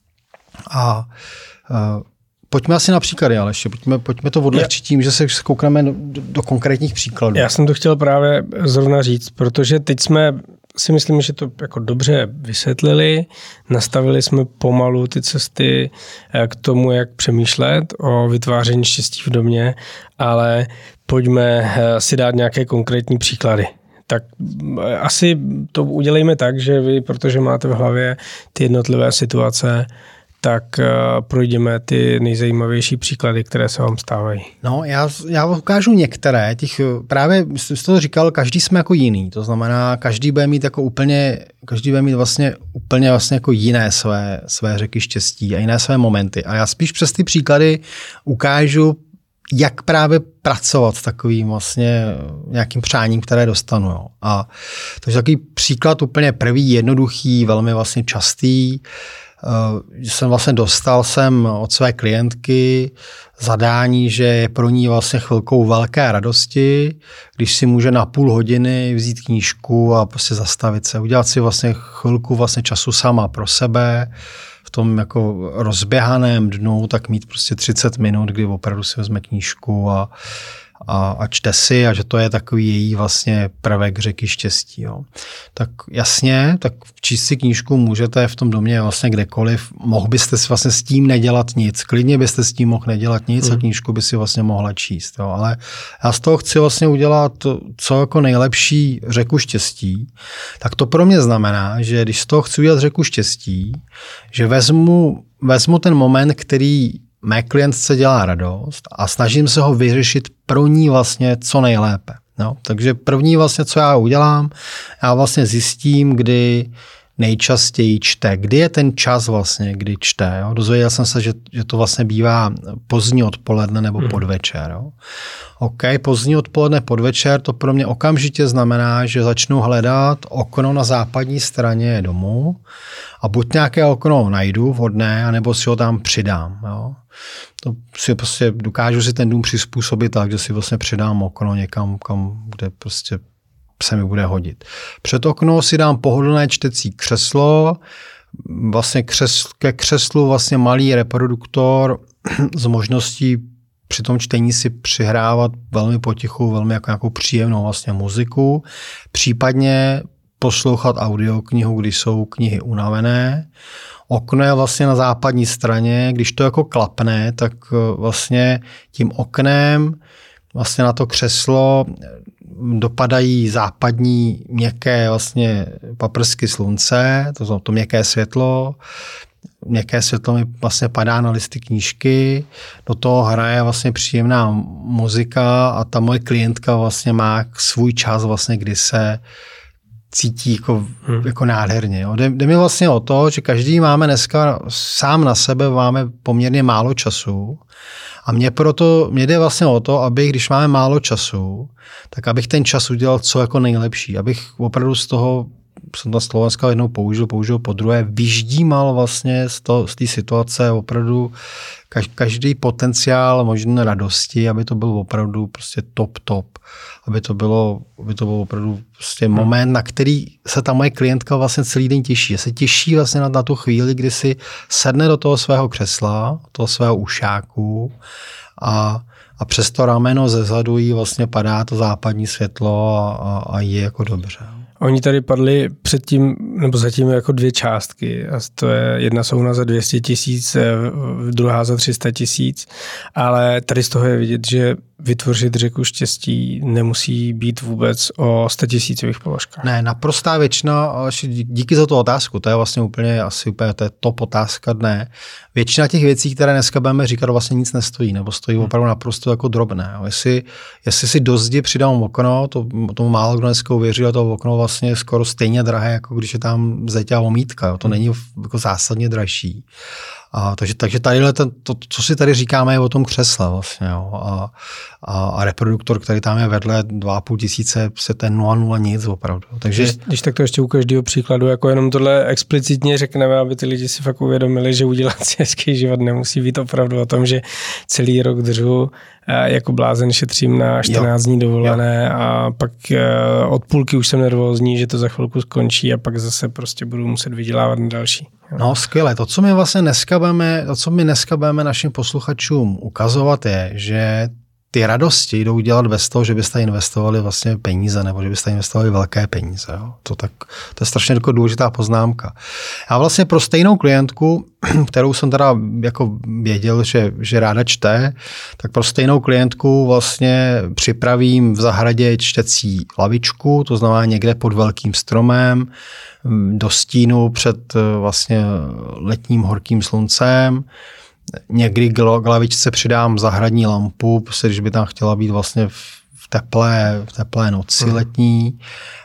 A uh, pojďme asi na příklady, Aleši. Pojďme, pojďme to odlehčit tím, že se koukneme do, do, do konkrétních příkladů. Já jsem to chtěl právě zrovna říct, protože teď jsme si myslím, že to jako dobře vysvětlili, nastavili jsme pomalu ty cesty k tomu, jak přemýšlet o vytváření štěstí v domě, ale pojďme si dát nějaké konkrétní příklady. Tak asi to udělejme tak, že vy, protože máte v hlavě ty jednotlivé situace, tak projdeme ty nejzajímavější příklady, které se vám stávají. No, já, já ukážu některé. Těch, právě jste to říkal, každý jsme jako jiný. To znamená, každý bude mít jako úplně, každý bude mít vlastně úplně vlastně jako jiné své, své řeky štěstí a jiné své momenty. A já spíš přes ty příklady ukážu, jak právě pracovat s takovým vlastně nějakým přáním, které dostanu. Jo. A takže takový příklad úplně první, jednoduchý, velmi vlastně častý. Uh, jsem vlastně dostal jsem od své klientky zadání, že je pro ní vlastně chvilkou velké radosti, když si může na půl hodiny vzít knížku a prostě zastavit se, udělat si vlastně chvilku vlastně času sama pro sebe, v tom jako rozběhaném dnu, tak mít prostě třicet minut, kdy opravdu si vezme knížku a, a, a čte si a že to je takový její vlastně prvek řeky štěstí. Jo. Tak jasně, tak číst si knížku můžete v tom domě vlastně kdekoliv. Mohl byste si vlastně s tím nedělat nic. Klidně byste s tím mohl nedělat nic hmm. a knížku by si vlastně mohla číst. Jo. Ale já z toho chci vlastně udělat co jako nejlepší řeku štěstí. Tak to pro mě znamená, že když z toho chci udělat řeku štěstí, že vezmu vezmu ten moment, který mé klientce dělá radost a snažím se ho vyřešit pro ní vlastně co nejlépe. No, takže první vlastně, co já udělám, já vlastně zjistím, kdy nejčastěji čte, kdy je ten čas vlastně, kdy čte. Jo? Dozvěděl jsem se, že, že to vlastně bývá pozdní odpoledne nebo hmm. podvečer. Jo? OK, pozdní odpoledne, podvečer, to pro mě okamžitě znamená, že začnu hledat okno na západní straně domu a buď nějaké okno najdu vhodné, anebo si ho tam přidám. Jo? To si prostě dokážu si ten dům přizpůsobit tak, že si vlastně přidám okno někam, kam, kde prostě se mi bude hodit. Před okno si dám pohodlné čtecí křeslo, vlastně křesl, ke křeslu vlastně malý reproduktor s možností při tom čtení si přihrávat velmi potichu, velmi jako nějakou příjemnou vlastně muziku, případně poslouchat audioknihu, když jsou knihy unavené. Okno je vlastně na západní straně, když to jako klapne, tak vlastně tím oknem vlastně na to křeslo dopadají západní měkké vlastně paprsky slunce, to znamená to měkké světlo. Měkké světlo mi vlastně padá na listy knížky, do toho hraje vlastně příjemná muzika a ta moje klientka vlastně má svůj čas vlastně, kdy se cítí jako, hmm. jako nádherně. Jo. Jde, jde mi vlastně o to, že každý máme dneska sám na sebe, máme poměrně málo času a mě proto, mě jde vlastně o to, aby když máme málo času, tak abych ten čas udělal co jako nejlepší, abych opravdu z toho, jsem to Slovenska jednou použil, použil po druhé, vyždímal vlastně z, to, z té situace opravdu každý potenciál možné radosti, aby to byl opravdu prostě top, top. Aby to bylo, aby to bylo opravdu prostě hmm. moment, na který se ta moje klientka vlastně celý den těší. Se těší vlastně na, na tu chvíli, kdy si sedne do toho svého křesla, toho svého ušáku a, a přes to rameno zezadu jí vlastně padá to západní světlo a, a, a je jako dobře. Oni tady padli předtím, nebo zatím jako dvě částky. A to je jedna souna za dvě stě tisíc, druhá za tři sta tisíc. Ale tady z toho je vidět, že vytvořit řeku štěstí nemusí být vůbec o statisícových položkách. Ne, naprostá většina, díky za tu otázku, to je vlastně úplně asi úplně, to je top otázka dne. Většina těch věcí, které dneska budeme říkat, vlastně nic nestojí, nebo stojí opravdu naprosto jako drobné. Jestli, jestli si do zdi přidám okno, to, tomu málo kdo dneska uvěří, a to okno vlastně je skoro stejně drahé, jako když je tam zeď a omítka. Jo. To není jako zásadně dražší. A, takže, takže tady ten, to, co si tady říkáme, je o tom křesle vlastně. Jo. A, a, a reproduktor, který tam je vedle dva a půl tisíce, se ten nula nula nic opravdu. Takže... Když, když tak to ještě u každého příkladu, jako jenom tohle explicitně řekneme, aby ty lidi si fakt uvědomili, že udělat si hezký život nemusí být opravdu o tom, že celý rok držu jako blázen šetřím na čtrnáct dní dovolené jo. a pak od půlky už jsem nervózní, že to za chvilku skončí a pak zase prostě budu muset vydělávat na další. Jo. No skvěle. To, co my vlastně dneska budeme, to, co my dneska budeme našim posluchačům ukazovat je, že ty radosti jdou dělat bez toho, že byste investovali vlastně peníze nebo že byste investovali velké peníze. Jo. To, tak, to je strašně jako důležitá poznámka. Já vlastně pro stejnou klientku, kterou jsem teda jako věděl, že, že ráda čte, tak pro stejnou klientku vlastně připravím v zahradě čtecí lavičku, to znamená někde pod velkým stromem, do stínu před vlastně letním horkým sluncem. Někdy k lavičce přidám zahradní lampu, prostě když by tam chtěla být vlastně v teplé, v teplé noci hmm. letní.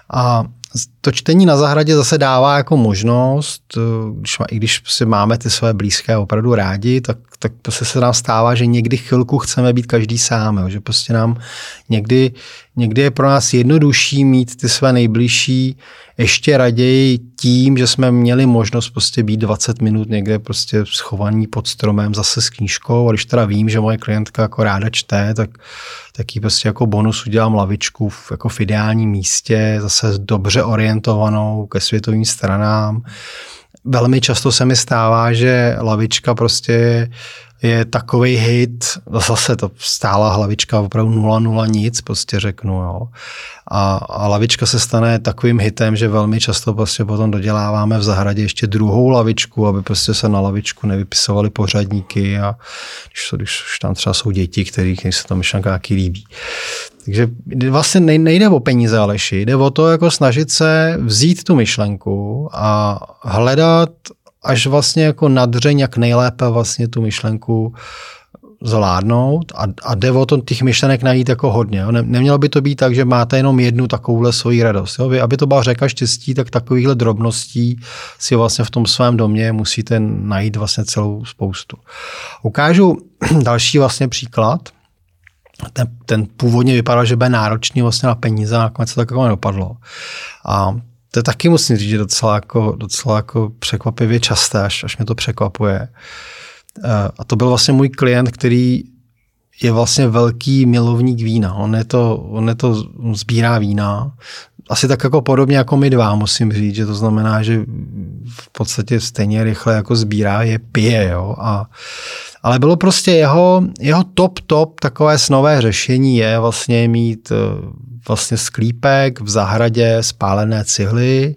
A to čtení na zahradě zase dává jako možnost, když, i když si máme ty své blízké opravdu rádi, tak, tak prostě se nám stává, že někdy chvilku chceme být každý sám, jo, že prostě nám někdy, někdy je pro nás jednodušší mít ty své nejbližší ještě raději tím, že jsme měli možnost prostě být dvacet minut někde prostě schovaný pod stromem zase s knížkou, a když teda vím, že moje klientka jako ráda čte, tak, tak jí prostě jako bonus udělám lavičku v, jako v ideálním místě, zase dobře orientovanou ke světovým stranám. Velmi často se mi stává, že lavička prostě je takovej hit, zase to stála hlavička opravdu nula nula nic, prostě řeknu, jo. A, a lavička se stane takovým hitem, že velmi často prostě potom doděláváme v zahradě ještě druhou lavičku, aby prostě se na lavičku nevypisovaly pořadníky a když, když tam třeba jsou děti, kterých se ta myšlenka nějaký líbí. Takže vlastně nejde o peníze, Aleši, jde o to jako snažit se vzít tu myšlenku a hledat až vlastně jako nadřeň, jak nejlépe vlastně tu myšlenku zvládnout a, a jde o to těch myšlenek najít jako hodně. Jo. Ne, nemělo by to být tak, že máte jenom jednu takovouhle svoji radost. Jo. Vy, aby to byla řeka štěstí, tak takovýchhle drobností si vlastně v tom svém domě musíte najít vlastně celou spoustu. Ukážu další vlastně příklad. Ten, ten původně vypadal, že bude náročný vlastně na peníze, a nakonec to tak jako nedopadlo. A to taky musím říct, že docela jako, docela jako překvapivě časté, až, až mě to překvapuje. A to byl vlastně můj klient, který je vlastně velký milovník vína. On je to, on je to on sbírá vína. Asi tak jako podobně jako my dva, musím říct, že to znamená, že v podstatě stejně rychle jako sbírá je pije. Jo? A, ale bylo prostě jeho, jeho top, top takové snové řešení je vlastně mít vlastně sklípek v zahradě, spálené cihly.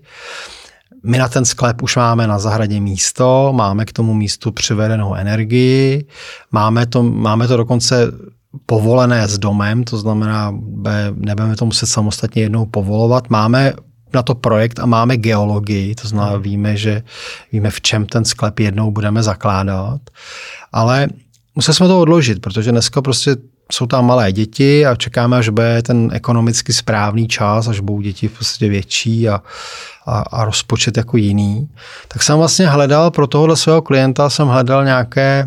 My na ten sklep už máme na zahradě místo, máme k tomu místu přivedenou energii, máme to, máme to dokonce povolené s domem, to znamená, nebudeme to muset samostatně jednou povolovat. Máme na to projekt a máme geologii, to znamená, víme, že víme, v čem ten sklep jednou budeme zakládat, ale museli jsme to odložit, protože dneska prostě jsou tam malé děti a čekáme, až bude ten ekonomicky správný čas, až budou děti prostě větší a, a, a rozpočet jako jiný. Tak jsem vlastně hledal pro tohohle svého klienta, jsem hledal nějaké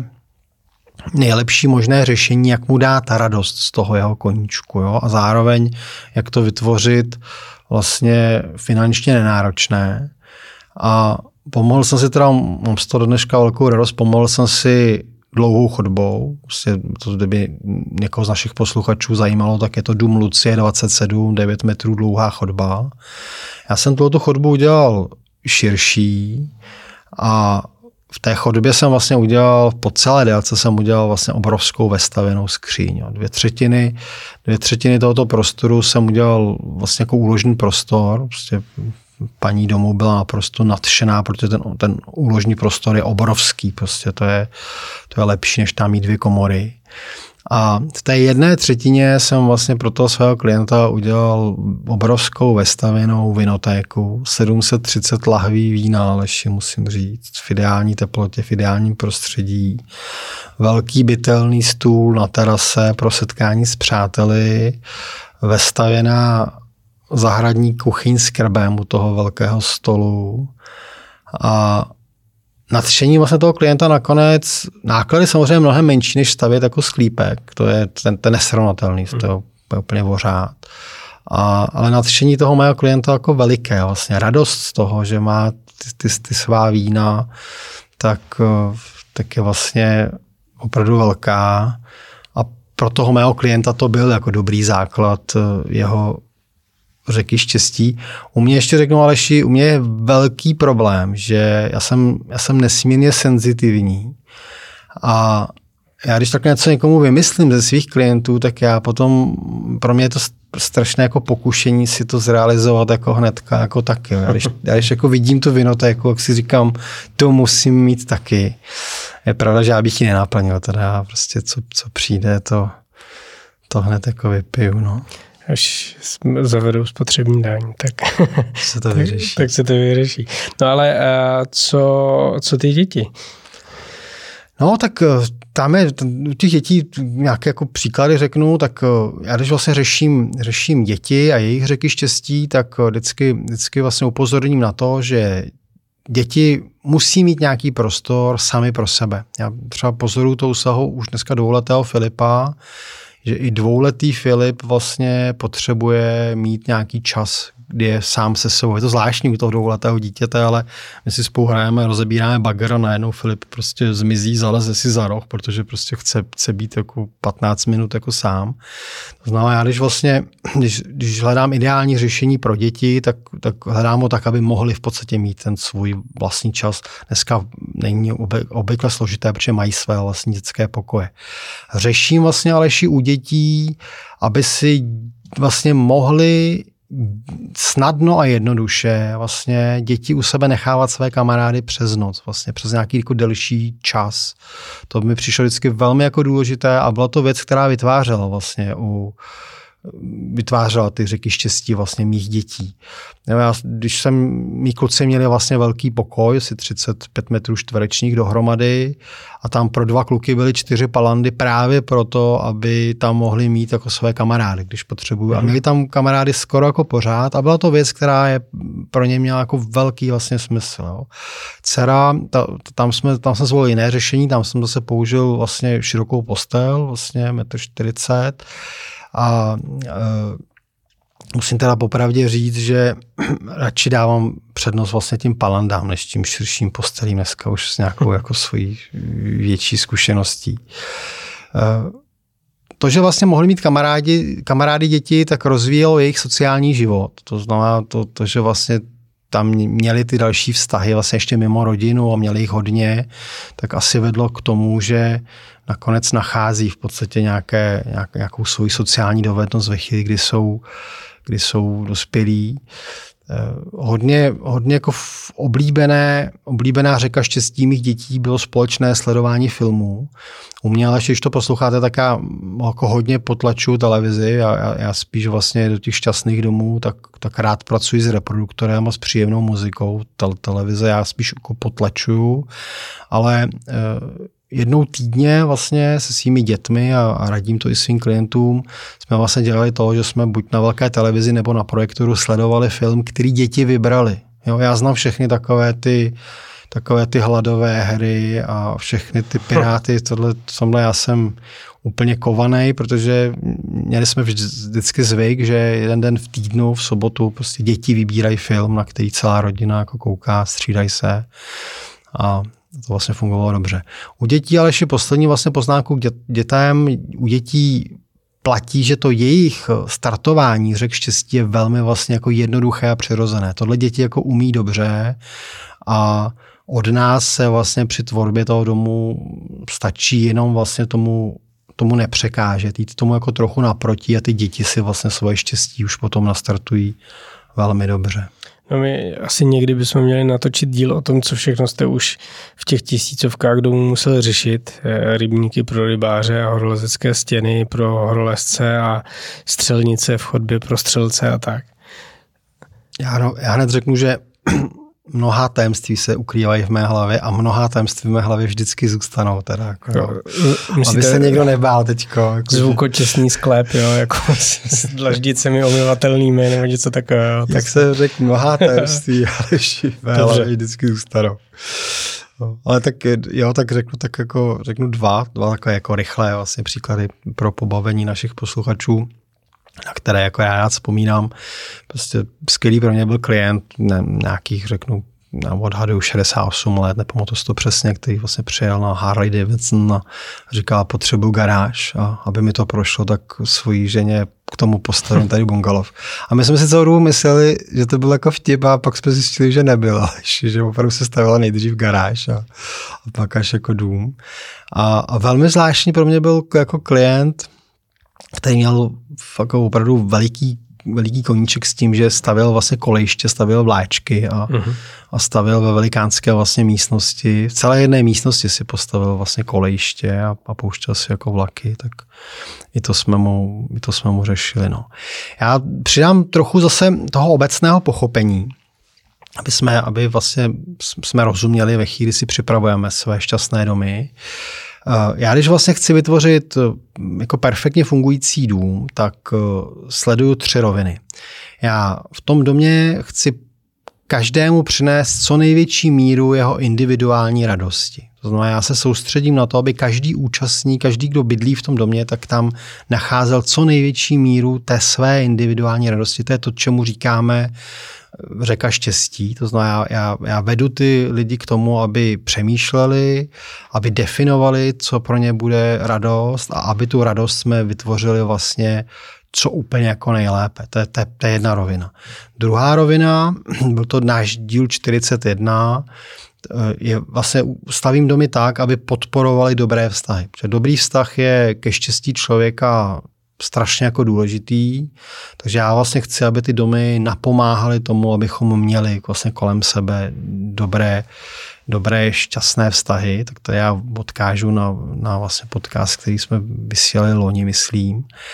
nejlepší možné řešení, jak mu dát radost z toho jeho koníčku. Jo? A zároveň, jak to vytvořit vlastně finančně nenáročné. A pomohl jsem si teda, mám z toho do dneška velkou radost, pomohl jsem si dlouhou chodbou. Prostě to, kdyby někoho z našich posluchačů zajímalo, tak je to dům Lucie dvacet sedm, devět metrů dlouhá chodba. Já jsem tuto chodbu udělal širší a v té chodbě jsem vlastně udělal, po celé délce jsem udělal vlastně obrovskou vestavěnou skříň. Dvě třetiny, dvě třetiny tohoto prostoru jsem udělal vlastně jako úložný prostor. Prostě paní domů byla naprosto nadšená, protože ten, ten úložný prostor je obrovský. Prostě to je, to je lepší, než tam mít dvě komory. A v té jedné třetině jsem vlastně pro toho svého klienta udělal obrovskou vestavěnou vinotéku, sedm set třicet lahví vína, Aleši, musím říct, v ideální teplotě, v ideálním prostředí. Velký bytelný stůl na terase pro setkání s přáteli, vestavěná zahradní kuchyň s krbem u toho velkého stolu a nadšení vlastně toho klienta nakonec, náklady samozřejmě mnohem menší, než stavět jako sklípek, to je ten, ten nesrovnatelný, to je úplně vořád. A, ale nadšení toho mého klienta jako veliké, vlastně radost z toho, že má ty, ty, ty svá vína, tak, tak je vlastně opravdu velká a pro toho mého klienta to byl jako dobrý základ jeho řeky štěstí. U mě ještě řeknu, Aleši, u mě je velký problém, že já jsem, já jsem nesmírně senzitivní a já když tak něco někomu vymyslím ze svých klientů, tak já potom, pro mě je to strašné jako pokušení si to zrealizovat jako hnedka, jako taky. Já když, já když jako vidím tu vinotéku, jak si říkám, to musím mít taky. Je pravda, že já bych ji nenaplnil, teda prostě co, co přijde, to, to hned jako vypiju, no. Až zavedou spotřební daň, tak se to vyřeší. tak, tak se to vyřeší. No ale uh, co, co ty děti? No tak tam je, u těch dětí nějaké jako příklady řeknu, tak já když vlastně řeším, řeším děti a jejich řeky štěstí, tak vždycky, vždycky vlastně upozorním na to, že děti musí mít nějaký prostor sami pro sebe. Já třeba pozoruju tou úsahou už dneska dvouletého Filipa, že i dvouletý Filip vlastně potřebuje mít nějaký čas, kdy je sám se sebou. Je to zvláštní u toho dvouletého dítěte, ale my si spolu hrajeme, rozebíráme bagr a najednou Filip prostě zmizí, zaleze si za roh, protože prostě chce, chce být jako patnáct minut jako sám. To znamená, já když vlastně, když, když hledám ideální řešení pro děti, tak, tak hledám ho tak, aby mohli v podstatě mít ten svůj vlastní čas. Dneska není obvykle složité, protože mají své vlastní dětské pokoje. Řeším vlastně Aleši u dětí, aby si vlastně mohli snadno a jednoduše vlastně děti u sebe nechávat své kamarády přes noc, vlastně přes nějaký jako delší čas. To mi přišlo vždycky velmi jako důležité a byla to věc, která vytvářela vlastně u, vytvářela ty řeky štěstí vlastně mých dětí. Já, když jsem, mý kluci měli vlastně velký pokoj, asi třicet pět metrů čtverečních dohromady a tam pro dva kluky byly čtyři palandy právě proto, aby tam mohli mít jako své kamarády, když potřebují. Mm. A měli tam kamarády skoro jako pořád a byla to věc, která je pro ně měla jako velký vlastně smysl. Jo. Dcera, ta, tam, jsme, tam jsem zvolil jiné řešení, tam jsem zase použil vlastně širokou postel, vlastně metr čtyřicet a e, musím teda popravdě říct, že radši dávám přednost vlastně tím palandám, než tím širším postelím dneska už s nějakou jako svojí větší zkušeností. To, že vlastně mohli mít kamarádi, kamarády děti, tak rozvíjelo jejich sociální život. To znamená to, to, že vlastně tam měli ty další vztahy vlastně ještě mimo rodinu a měli jich hodně, tak asi vedlo k tomu, že nakonec nachází v podstatě nějaké, nějak, nějakou svoji sociální dovednost ve chvíli, kdy jsou kdy jsou dospělí. Hodně, hodně jako oblíbené, oblíbená řeka štěstí mých dětí bylo společné sledování filmů. U mě, ale když to posloucháte, tak já jako hodně potlačuju televizi. Já, já, já spíš vlastně do těch šťastných domů tak, tak rád pracuji s reproduktorem a s příjemnou muzikou. Tel, televize já spíš jako potlačuju, ale eh, jednou týdně vlastně se svými dětmi a, a radím to i svým klientům jsme vlastně dělali to, že jsme buď na velké televizi nebo na projektoru sledovali film, který děti vybrali. Jo, já znám všechny takové ty, takové ty hladové hry a všechny ty piráty. Tohle, tohle já jsem úplně kovaný, protože měli jsme vždycky zvyk, že jeden den v týdnu, v sobotu, prostě děti vybírají film, na který celá rodina jako kouká, střídají se a to vlastně fungovalo dobře. U dětí, ale ještě poslední vlastně poznámku k dětem, u dětí platí, že to jejich startování řek štěstí je velmi vlastně jako jednoduché a přirozené. Tohle děti jako umí dobře a od nás se vlastně při tvorbě toho domu stačí jenom vlastně tomu, tomu nepřekážet, jít tomu jako trochu naproti a ty děti si vlastně svoje štěstí už potom nastartují velmi dobře. No my asi někdy bychom měli natočit díl o tom, co všechno jste už v těch tisícovkách domů museli řešit. Rybníky pro rybáře a horolezecké stěny pro horolezce a střelnice v chodbě pro střelce a tak. Já, no, já hned řeknu, že mnohá tajemství se ukrývají v mé hlavě a mnohá tajemství v mé hlavě vždycky zůstanou. Teda, jako, no, aby se někdo nebál teďko. Jako, zvukočestný sklep, jo, jako s dlaždicemi omyvatelnými nebo něco takového. Tak se řekl mnohá tajemství, ale v mé hlavě vždycky zůstanou. No, ale tak jo, tak řeknu tak jako řeknu dva, dva takové jako rychlé vlastně příklady pro pobavení našich posluchačů, na které jako já rád vzpomínám. Prostě skvělý pro mě byl klient, ne, nějakých řeknu na odhadu šedesát osm let, nepamatuji to přesně, který vlastně přijel na Harley Davidson a říkal, potřebuju garáž a aby mi to prošlo, tak svojí ženě k tomu postavím tady bungalov. A my jsme si celou dobu mysleli, že to byl jako vtip a pak jsme zjistili, že nebyl, že opravdu se stavila nejdřív garáž a, a pak až jako dům. A, a velmi zvláštní pro mě byl jako klient, který měl fakt opravdu veliký, veliký koníček s tím, že stavěl vlastně kolejiště, stavěl vláčky a, uh-huh. a stavěl ve velikánské vlastně místnosti. V celé jedné místnosti si postavil vlastně kolejiště a, a pouštěl si jako vlaky, tak i to jsme mu, i to jsme mu řešili. No. Já přidám trochu zase toho obecného pochopení, aby jsme, aby vlastně jsme rozuměli ve chvíli, si připravujeme své šťastné domy. Já když vlastně chci vytvořit jako perfektně fungující dům, tak sleduju tři roviny. Já v tom domě chci každému přinést co největší míru jeho individuální radosti. To znamená, já se soustředím na to, aby každý účastník, každý, kdo bydlí v tom domě, tak tam nacházel co největší míru té své individuální radosti. To je to, čemu říkáme řeka štěstí. To znamená, já, já vedu ty lidi k tomu, aby přemýšleli, aby definovali, co pro ně bude radost a aby tu radost jsme vytvořili vlastně co úplně jako nejlépe. To je, to je, to je jedna rovina. Druhá rovina, byl to náš díl čtyřicet jedna, je vlastně stavím domy tak, aby podporovali dobré vztahy. Protože dobrý vztah je ke štěstí člověka strašně jako důležitý, takže já vlastně chci, aby ty domy napomáhaly tomu, abychom měli vlastně kolem sebe dobré, dobré šťastné vztahy, tak to já odkážu na, na vlastně podcast, který jsme vysílali loni, myslím.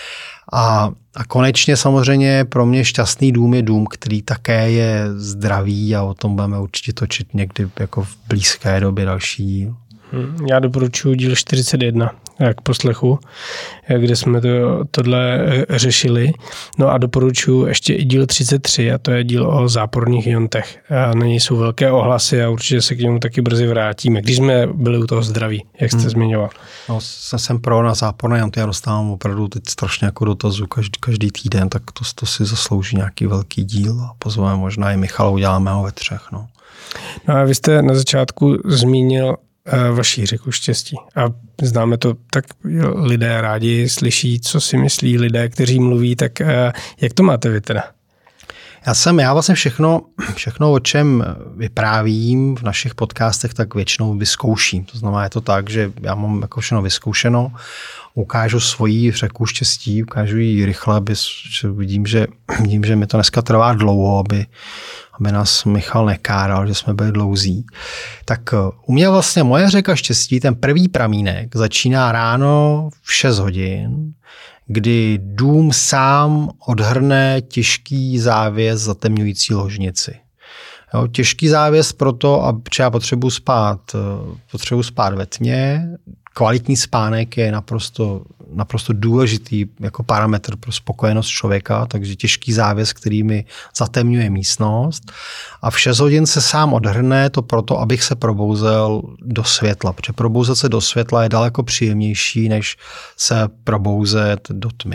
A, a konečně samozřejmě pro mě šťastný dům je dům, který také je zdravý a o tom budeme určitě točit někdy jako v blízké době další díl. Já doporučuji díl čtyřicet jedna k poslechu, kde jsme to, tohle řešili. No a doporučuji ještě i díl třicet tři a to je díl o záporných iontech. A na něj jsou velké ohlasy a určitě se k němu taky brzy vrátíme, když jsme byli u toho zdraví, jak jste hmm. zmiňoval. No, jsem pro na záporné ionty, já dostávám opravdu teď strašně jako dotazu každý, každý týden, tak to, to si zaslouží nějaký velký díl a pozveme možná i Michala, uděláme ho ve třech. No. No a vy jste na začátku zmínil vaší řeku štěstí. A známe to, tak lidé rádi slyší, co si myslí lidé, kteří mluví, tak jak to máte vy teda? Já jsem, já vlastně všechno, všechno, o čem vyprávím v našich podcastech, tak většinou vyzkouším. To znamená, je to tak, že já mám jako všechno vyzkoušeno, ukážu svoji řeku štěstí, ukážu ji rychle, aby že vidím, že, vidím, že mi to dneska trvá dlouho, aby, aby nás Michal nekáral, že jsme byli dlouzí. Tak u mě vlastně moje řeka štěstí, ten první pramínek, začíná ráno v šest hodin, kdy dům sám odhrne těžký závěs zatemňující ložnici. Jo, těžký závěs proto, a já potřebuji spát, potřebuji spát ve tmě. Kvalitní spánek je naprosto, naprosto důležitý jako parametr pro spokojenost člověka, takže těžký závěs, který mi zatemňuje místnost. A v šest hodin se sám odhrne to proto, abych se probouzel do světla, protože probouzet se do světla je daleko příjemnější, než se probouzet do tmy.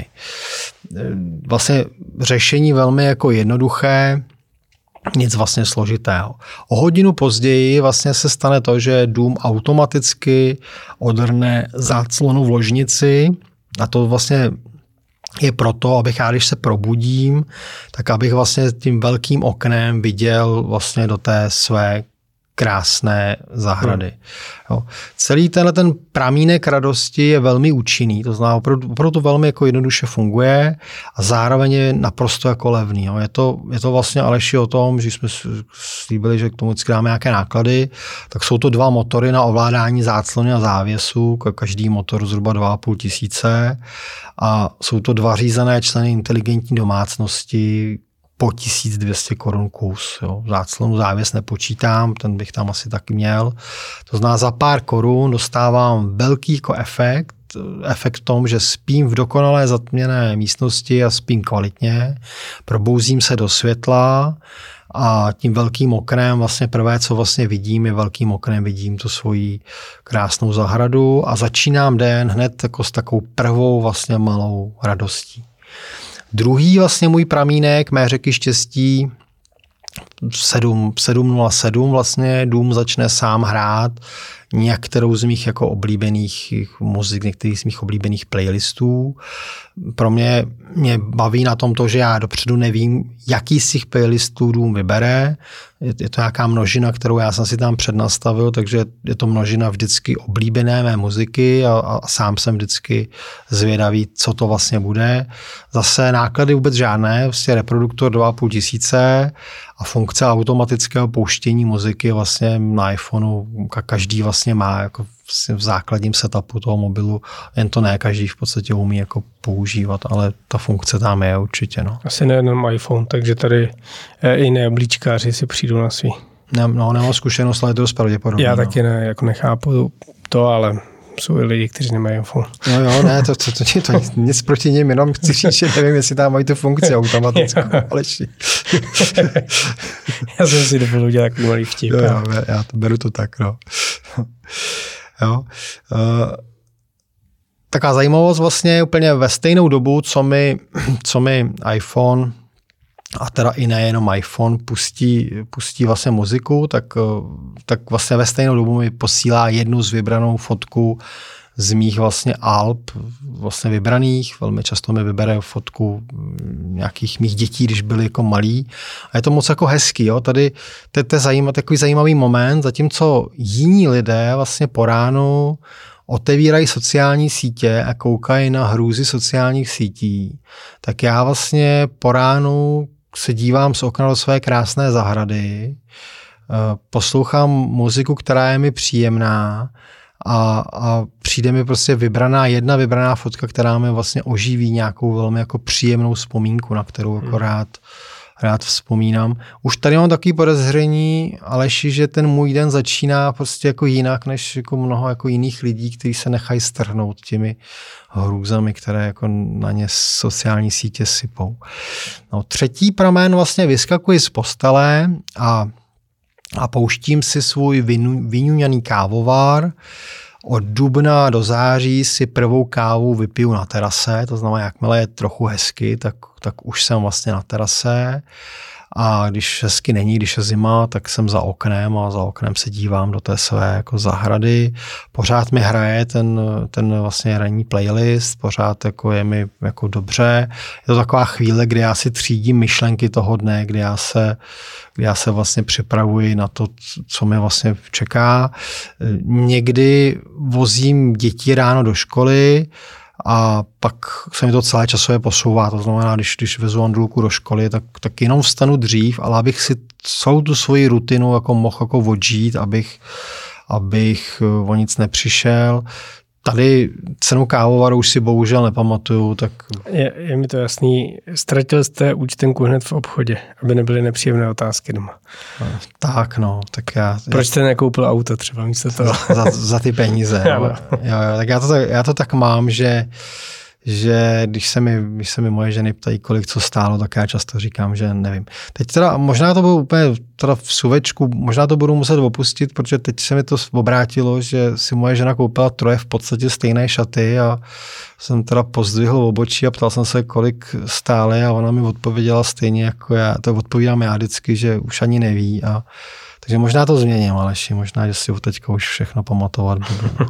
Vlastně řešení velmi jako jednoduché, nic vlastně složitého. O hodinu později vlastně se stane to, že dům automaticky odhrne záclonu v ložnici a to vlastně je proto, abych já, když se probudím, tak abych vlastně tím velkým oknem viděl vlastně do té své krásné zahrady. Hmm. Jo. Celý tenhle ten pramínek radosti je velmi účinný, to znamená opravdu, opravdu to velmi jako jednoduše funguje a zároveň je naprosto jako levný. Jo. Je to, je to vlastně Aleši o tom, že jsme slíbili, že k tomu vždycky dáme nějaké náklady, tak jsou to dva motory na ovládání záclony a závěsu, každý motor zhruba dva a půl tisíce a jsou to dva řízené členy inteligentní domácnosti, po tisíc dvě stě korun kus. Jo. Záclonu závěs nepočítám, ten bych tam asi taky měl. To znamená, za pár korun dostávám velký jako efekt, efekt v tom, že spím v dokonalé zatměné místnosti a spím kvalitně, probouzím se do světla a tím velkým oknem vlastně prvé, co vlastně vidím, je velkým oknem vidím tu svoji krásnou zahradu a začínám den hned jako s takovou prvou vlastně malou radostí. Druhý vlastně můj pramínek mé řeky štěstí sedm nula sedm vlastně dům začne sám hrát některou z mých jako oblíbených muzik, některých z mých oblíbených playlistů. Pro mě mě baví na tom to, že já dopředu nevím, jaký z těch playlistů dům vybere. Je to nějaká množina, kterou já jsem si tam přednastavil, takže je to množina vždycky oblíbené mé muziky a, a sám jsem vždycky zvědavý, co to vlastně bude. Zase náklady vůbec žádné, vlastně reproduktor dva a půl tisíce a funkce automatického pouštění muziky vlastně na iPhoneu každý vlastně má jako v základním setupu toho mobilu, jen to ne každý v podstatě umí jako používat, ale ta funkce tam je určitě. No. Asi nejenom iPhone, takže tady i neoblíčkáři si přijdou na svý. Ne, no, nemám zkušenost, ale je to dost pravděpodobně. Já no. taky ne, jako nechápu to, ale jsou i lidi, kteří nemají iPhone. No jo, ne, to, to, to, to, to nic proti nim, jenom chci říct, že nevím, jestli tam mají tu funkci automatickou. Já jsem si dovolil udělat takový malý vtip. Jo, jo, já to beru to tak, no. Jo. Uh, taková zajímavost vlastně úplně ve stejnou dobu, co mi, co mi iPhone, a teda i nejenom iPhone, pustí, pustí vlastně muziku, tak, tak vlastně ve stejnou dobu mi posílá jednu z vybranou fotku z mých vlastně alb, vlastně vybraných. Velmi často mi vybere fotku nějakých mých dětí, když byli jako malí. A je to moc jako hezký. Jo? Tady to je zajímavý, takový zajímavý moment, zatímco jiní lidé vlastně po ránu otevírají sociální sítě a koukají na hrůzy sociálních sítí, tak já vlastně po ránu se dívám z okna do své krásné zahrady, poslouchám muziku, která je mi příjemná a, a přijde mi prostě vybraná, jedna vybraná fotka, která mi vlastně oživí nějakou velmi jako příjemnou vzpomínku, na kterou jako hmm. rád, rád vzpomínám. Už tady mám takový podezření, Aleši, že ten můj den začíná prostě jako jinak, než jako mnoho jako jiných lidí, kteří se nechají strhnout těmi hrůzami, které jako na ně sociální sítě sypou. No, třetí pramen vlastně vyskakuji z postele a, a pouštím si svůj vyňuňaný kávovár. Od dubna do září si prvou kávu vypiju na terase, to znamená, jakmile je trochu hezky, tak, tak už jsem vlastně na terase. A když hezky není, když je zima, tak jsem za oknem a za oknem se dívám do té své jako zahrady. Pořád mi hraje ten, ten vlastně ranní playlist, pořád jako je mi jako dobře. Je to taková chvíle, kdy já si třídím myšlenky toho dne, kdy já se, kdy já se vlastně připravuji na to, co mě vlastně čeká. Někdy vozím děti ráno do školy, a pak se mi to celé časově posouvá. To znamená, když, když vezu Andulku do školy, tak, tak jenom vstanu dřív, ale abych si celou tu svoji rutinu jako mohl jako odžít, abych, abych o nic nepřišel. Tady cenu kávovaru už si bohužel nepamatuju. Tak... Je, je mi to jasný. Ztratil jste účtenku hned v obchodě, aby nebyly nepříjemné otázky doma. Tak no, tak já... Proč jste nekoupil auto třeba místo toho? Za, za ty peníze. jo. Jo, jo, tak já to, já to tak mám, že že když se, mi, když se mi moje ženy ptají, kolik co stálo, tak já často říkám, že nevím. Teď teda možná to bylo úplně teda v suvečku, možná to budu muset opustit, protože teď se mi to obrátilo, že si moje žena koupila troje v podstatě stejné šaty a jsem teda pozdvihl obočí a ptal jsem se, kolik stály a ona mi odpověděla stejně jako já. To odpovídám já vždycky, že už ani neví. A, takže možná to změním, Aleši, možná, že si ho teďka už všechno pamatovat budu.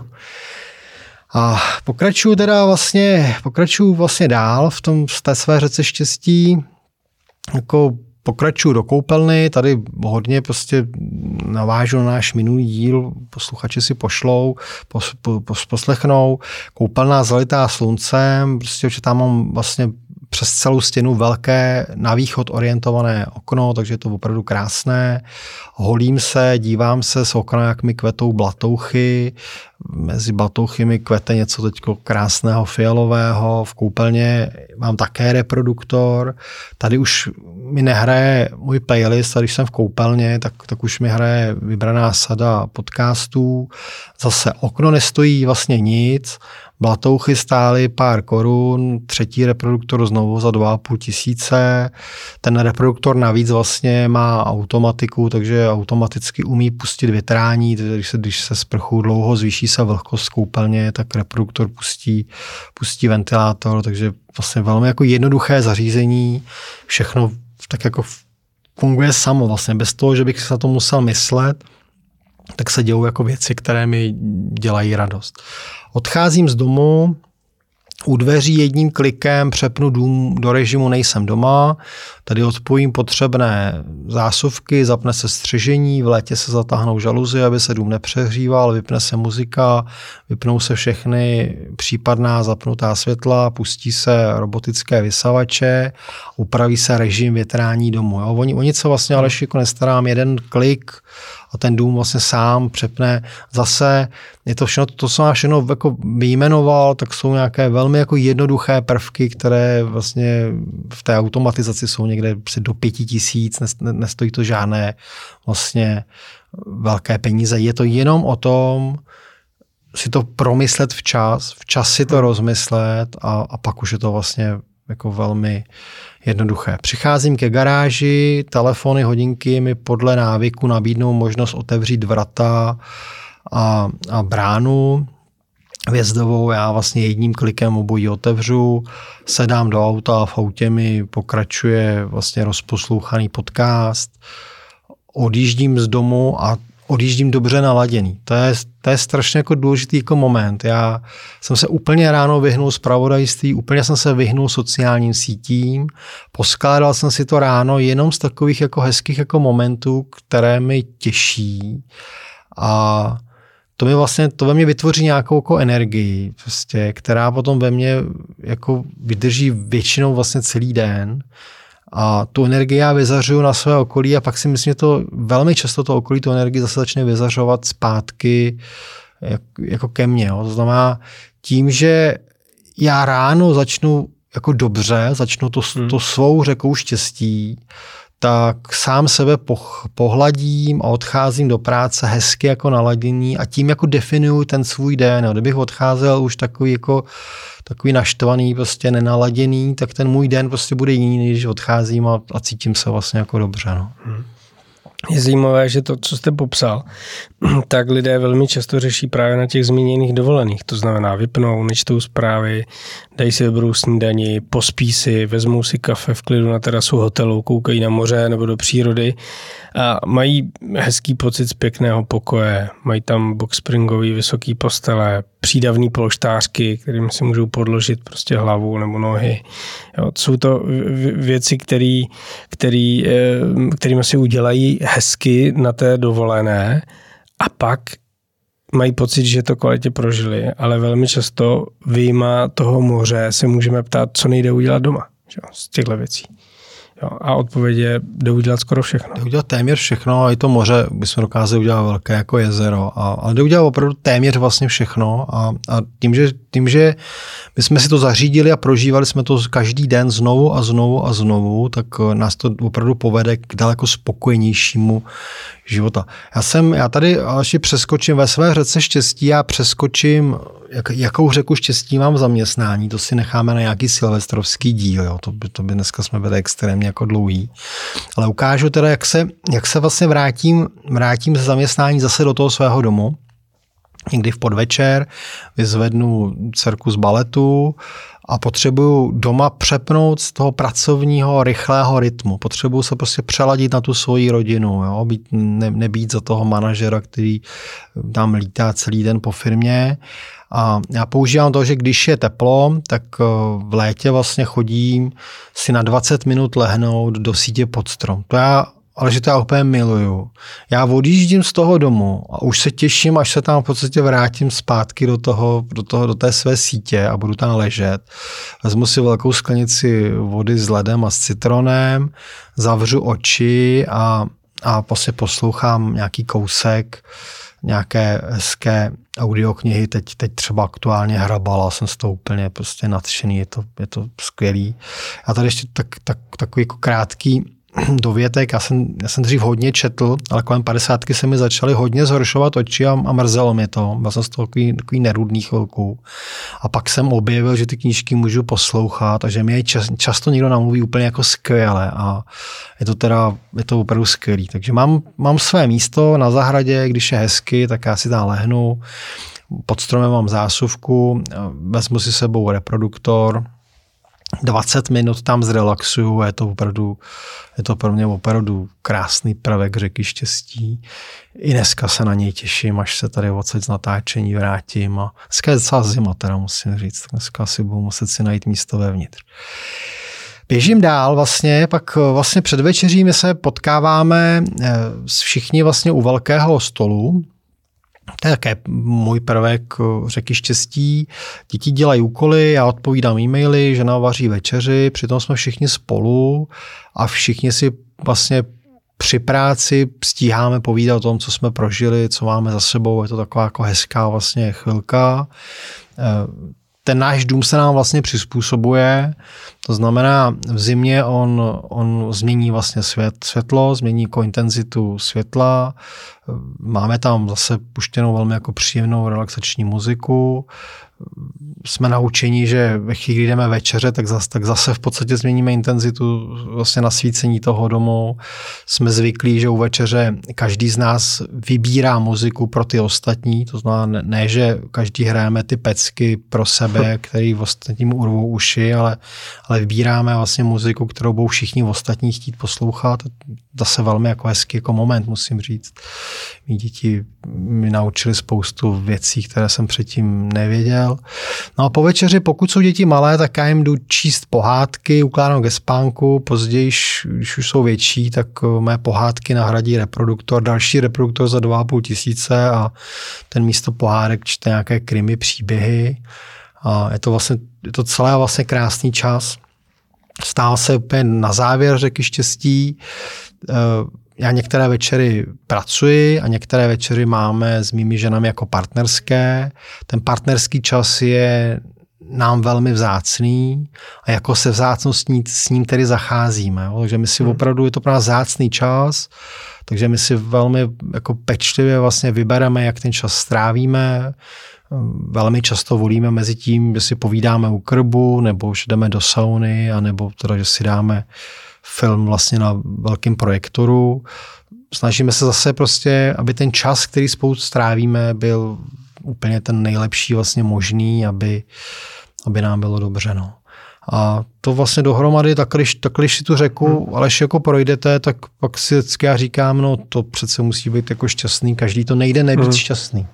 A pokračuju teda vlastně, pokračuju vlastně dál v tom, v té své řece štěstí, jako pokračuju do koupelny, tady hodně prostě navážu na náš minulý díl, posluchači si pošlou, pos, pos, poslechnou, koupelna zalitá sluncem, prostě že tam mám vlastně přes celou stěnu velké na východ orientované okno, takže je to opravdu krásné. Holím se, dívám se z okna, jak mi kvetou blatouchy. Mezi blatouchy mi kvete něco teďko krásného fialového. V koupelně mám také reproduktor. Tady už mi nehraje můj playlist, a když jsem v koupelně, tak, tak už mi hraje vybraná sada podcastů. Zase okno nestojí vlastně nic. Blatouchy stály pár korun, třetí reproduktor znovu za dva a půl tisíce. Ten reproduktor navíc vlastně má automatiku, takže automaticky umí pustit větrání, když se, když se sprchu dlouho zvýší se vlhkost koupelně, tak reproduktor pustí, pustí ventilátor, takže vlastně velmi jako jednoduché zařízení, všechno tak jako funguje samo vlastně, bez toho, že bych se na to musel myslet, tak se dějou jako věci, které mi dělají radost. Odcházím z domu, u dveří jedním klikem přepnu dům do režimu nejsem doma, tady odpojím potřebné zásuvky, zapne se střežení, v létě se zatáhnou žaluzy, aby se dům nepřehříval, vypne se muzika, vypnou se všechny případná zapnutá světla, pustí se robotické vysavače, upraví se režim větrání domu. Jo? Oni, oni se vlastně ale jako nestarám, jeden klik a ten dům vlastně sám přepne. Zase je to všechno, to jsem všechno jako vyjmenoval, tak jsou nějaké velmi jako jednoduché prvky, které vlastně v té automatizaci jsou někde do pěti tisíc, nestojí to žádné vlastně velké peníze. Je to jenom o tom si to promyslet včas, včas si to rozmyslet a, a pak už je to vlastně jako velmi jednoduché. Přicházím ke garáži, telefony, hodinky mi podle návyku nabídnou možnost otevřít vrata a, a bránu vjezdovou. Já vlastně jedním klikem obojí otevřu, sedám do auta a v autě mi pokračuje vlastně rozposlouchaný podcast. Odjíždím z domu a odjíždím dobře naladěný. To je, to je strašně jako důležitý jako moment. Já jsem se úplně ráno vyhnul zpravodajství, úplně jsem se vyhnul sociálním sítím, poskládal jsem si to ráno jenom z takových jako hezkých jako momentů, které mi těší a to mi vlastně, to ve mně vytvoří nějakou jako energii, prostě, která potom ve mně jako vydrží většinou vlastně celý den. A tu energii já vyzařuju na své okolí a pak si myslím, že to velmi často to okolí tu energii zase začne vyzařovat zpátky jak, jako ke mně. Jo. To znamená tím, že já ráno začnu jako dobře, začnu to, hmm. to svou řekou štěstí, tak sám sebe poch, pohladím a odcházím do práce hezky jako naladěný a tím jako definuju ten svůj den. Jo. Kdybych odcházel už takový jako takový naštvaný, prostě nenaladěný, tak ten můj den prostě bude jiný, když odcházím a, a cítím se vlastně jako dobře. No. Hmm. Je zajímavé, že to, co jste popsal, tak lidé velmi často řeší právě na těch zmíněných dovolených. To znamená, vypnou, nečtou zprávy, dají si vybrou snídani, pospí si, vezmou si kafe v klidu na terasu hotelu, koukají na moře nebo do přírody a mají hezký pocit z pěkného pokoje. Mají tam boxspringový vysoký postele, přídavný polštářky, kterým si můžou podložit prostě hlavu nebo nohy. Jo, jsou to věci, který, který, kterými si udělají hezky na té dovolené a pak mají pocit, že to kvalitě prožili, ale velmi často vyjma toho moře se můžeme ptát, co nejde udělat doma, že? Z těchto věcí. Jo, a odpověď je, jde udělat skoro všechno. Jde udělat téměř všechno a i to moře bychom dokázali udělat velké jako jezero, a, ale jde udělat opravdu téměř vlastně všechno a, a tím, že, tím, že my jsme si to zařídili a prožívali jsme to každý den znovu a znovu a znovu, tak nás to opravdu povede k daleko spokojenějšímu života. Já jsem, já tady ještě přeskočím ve své řece štěstí, já přeskočím, jak, jakou řeku štěstí mám v zaměstnání, to si necháme na nějaký silvestrovský díl, jo. To, by, to by dneska jsme byli extrémně jako dlouhý. Ale ukážu teda, jak se, jak se vlastně vrátím, vrátím ze zaměstnání zase do toho svého domu. Někdy v podvečer vyzvednu dcerku z baletu a potřebuju doma přepnout z toho pracovního rychlého rytmu. Potřebuju se prostě přeladit na tu svoji rodinu, jo? Být, ne, nebýt za toho manažera, který tam lítá celý den po firmě. A já používám to, že když je teplo, tak v létě vlastně chodím si na dvacet minut lehnout do sítě pod strom. To já ale že to já úplně miluju. Já odjíždím z toho domu a už se těším, až se tam v podstatě vrátím zpátky do toho, do toho, do té své sítě a budu tam ležet. Vezmu si velkou sklenici vody s ledem a s citronem, zavřu oči a, a prostě poslouchám nějaký kousek, nějaké hezké audioknihy, teď, teď třeba aktuálně Hrabala, jsem z toho úplně prostě nadšený, je to, je to skvělý. A tady ještě tak, tak, takový jako krátký dovětek, já jsem, já jsem dřív hodně četl, ale kolem padesátky se mi začaly hodně zhoršovat oči a, a mrzelo mě to. Byl jsem z toho takový, takový nerudný chvilku. A pak jsem objevil, že ty knížky můžu poslouchat a že mi je čas, často někdo namluví úplně jako skvěle a je to teda, je to opravdu skvělý. Takže mám, mám své místo na zahradě, když je hezky, tak já si tam lehnu. Pod stromem mám zásuvku, vezmu si sebou reproduktor, dvacet minut tam zrelaxuju, je to opravdu, je to pro mě opravdu krásný prvek řeky štěstí. I dneska se na něj těším, až se tady odsaď z natáčení vrátím. A dneska je docela zima, teda musím říct, dneska si budu muset si najít místo vevnitř. Běžím dál vlastně, pak vlastně před večeří my se potkáváme všichni vlastně u velkého stolu. To je také můj prvek řeky štěstí. Děti dělají úkoly, já odpovídám e-maily, žena vaří večeři, přitom jsme všichni spolu a všichni si vlastně při práci stíháme povídat o tom, co jsme prožili, co máme za sebou. Je to taková jako hezká vlastně chvilka. Ten náš dům se nám vlastně přizpůsobuje, to znamená v zimě on, on změní vlastně svět, světlo, změní jako intenzitu světla, máme tam zase puštěnou velmi jako příjemnou relaxační muziku, jsme naučeni, že ve chvíli, kdy jdeme večeře, tak zase, tak zase v podstatě změníme intenzitu vlastně nasvícení toho domu. Jsme zvyklí, že u večeře každý z nás vybírá muziku pro ty ostatní, to znamená ne, že každý hrajeme ty pecky pro sebe, který v ostatním urvou uši, ale, ale vybíráme vlastně muziku, kterou budou všichni ostatní chtít poslouchat. Zase velmi jako hezký jako moment, musím říct. Mí děti mi naučili spoustu věcí, které jsem předtím nevěděl. No a po večeři, pokud jsou děti malé, tak já jim jdu číst pohádky, ukládám ke spánku, později, když už jsou větší, tak mé pohádky nahradí reproduktor, další reproduktor za dva a půl tisíce a ten místo pohádek čte nějaké krimi, příběhy a je to vlastně, je to celé vlastně krásný čas. Stál se úplně na závěr řeky štěstí. já některé večery pracuji a některé večery máme s mými ženami jako partnerské. Ten partnerský čas je nám velmi vzácný a jako se vzácností s ním tedy zacházíme. Jo? Takže my si hmm. opravdu, je to pro nás vzácný čas, takže my si velmi jako pečlivě vlastně vybereme, jak ten čas strávíme. Velmi často volíme mezi tím, že si povídáme u krbu, nebo že jdeme do sauny, anebo teda, že si dáme film vlastně na velkém projektoru. Snažíme se zase prostě, aby ten čas, který spolu strávíme, byl úplně ten nejlepší vlastně možný, aby, aby nám bylo dobře. No. A to vlastně dohromady, tak když, tak když si tu řeku, hmm. ale jako projdete, tak pak si vždycky já říkám, no to přece musí být jako šťastný, každý to nejde nebýt hmm. šťastný.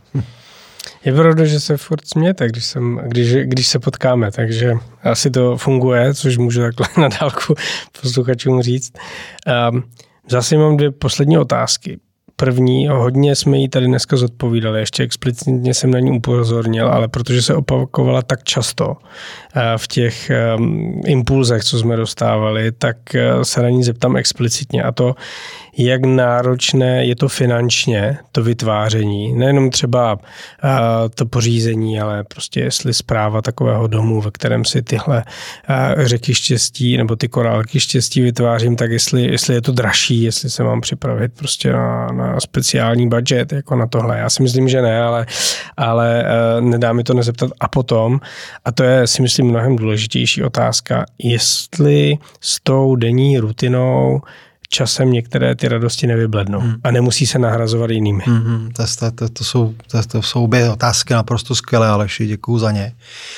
Je pravda, že se furt smějete, když, jsem, když, když se potkáme, takže asi to funguje, což můžu takhle na dálku posluchačům říct. Um, zase mám dvě poslední otázky. První, hodně jsme ji tady dneska zodpovídali, ještě explicitně jsem na ní upozornil, ale protože se opakovala tak často v těch impulzech, co jsme dostávali, tak se na ní zeptám explicitně, a to, jak náročné je to finančně, to vytváření, nejenom třeba to pořízení, ale prostě jestli správa takového domu, ve kterém si tyhle řeky štěstí nebo ty korálky štěstí vytvářím, tak jestli, jestli je to dražší, jestli se mám připravit prostě na, na speciální budget, jako na tohle. Já si myslím, že ne, ale, ale nedá mi to nezeptat. A potom, a to je si myslím mnohem důležitější otázka, jestli s tou denní rutinou časem některé ty radosti nevyblednou hmm. a nemusí se nahrazovat jinými. Hmm, to, to, to, to, jsou, to, to jsou obě otázky naprosto skvělé, Aleši, děkuju za ně.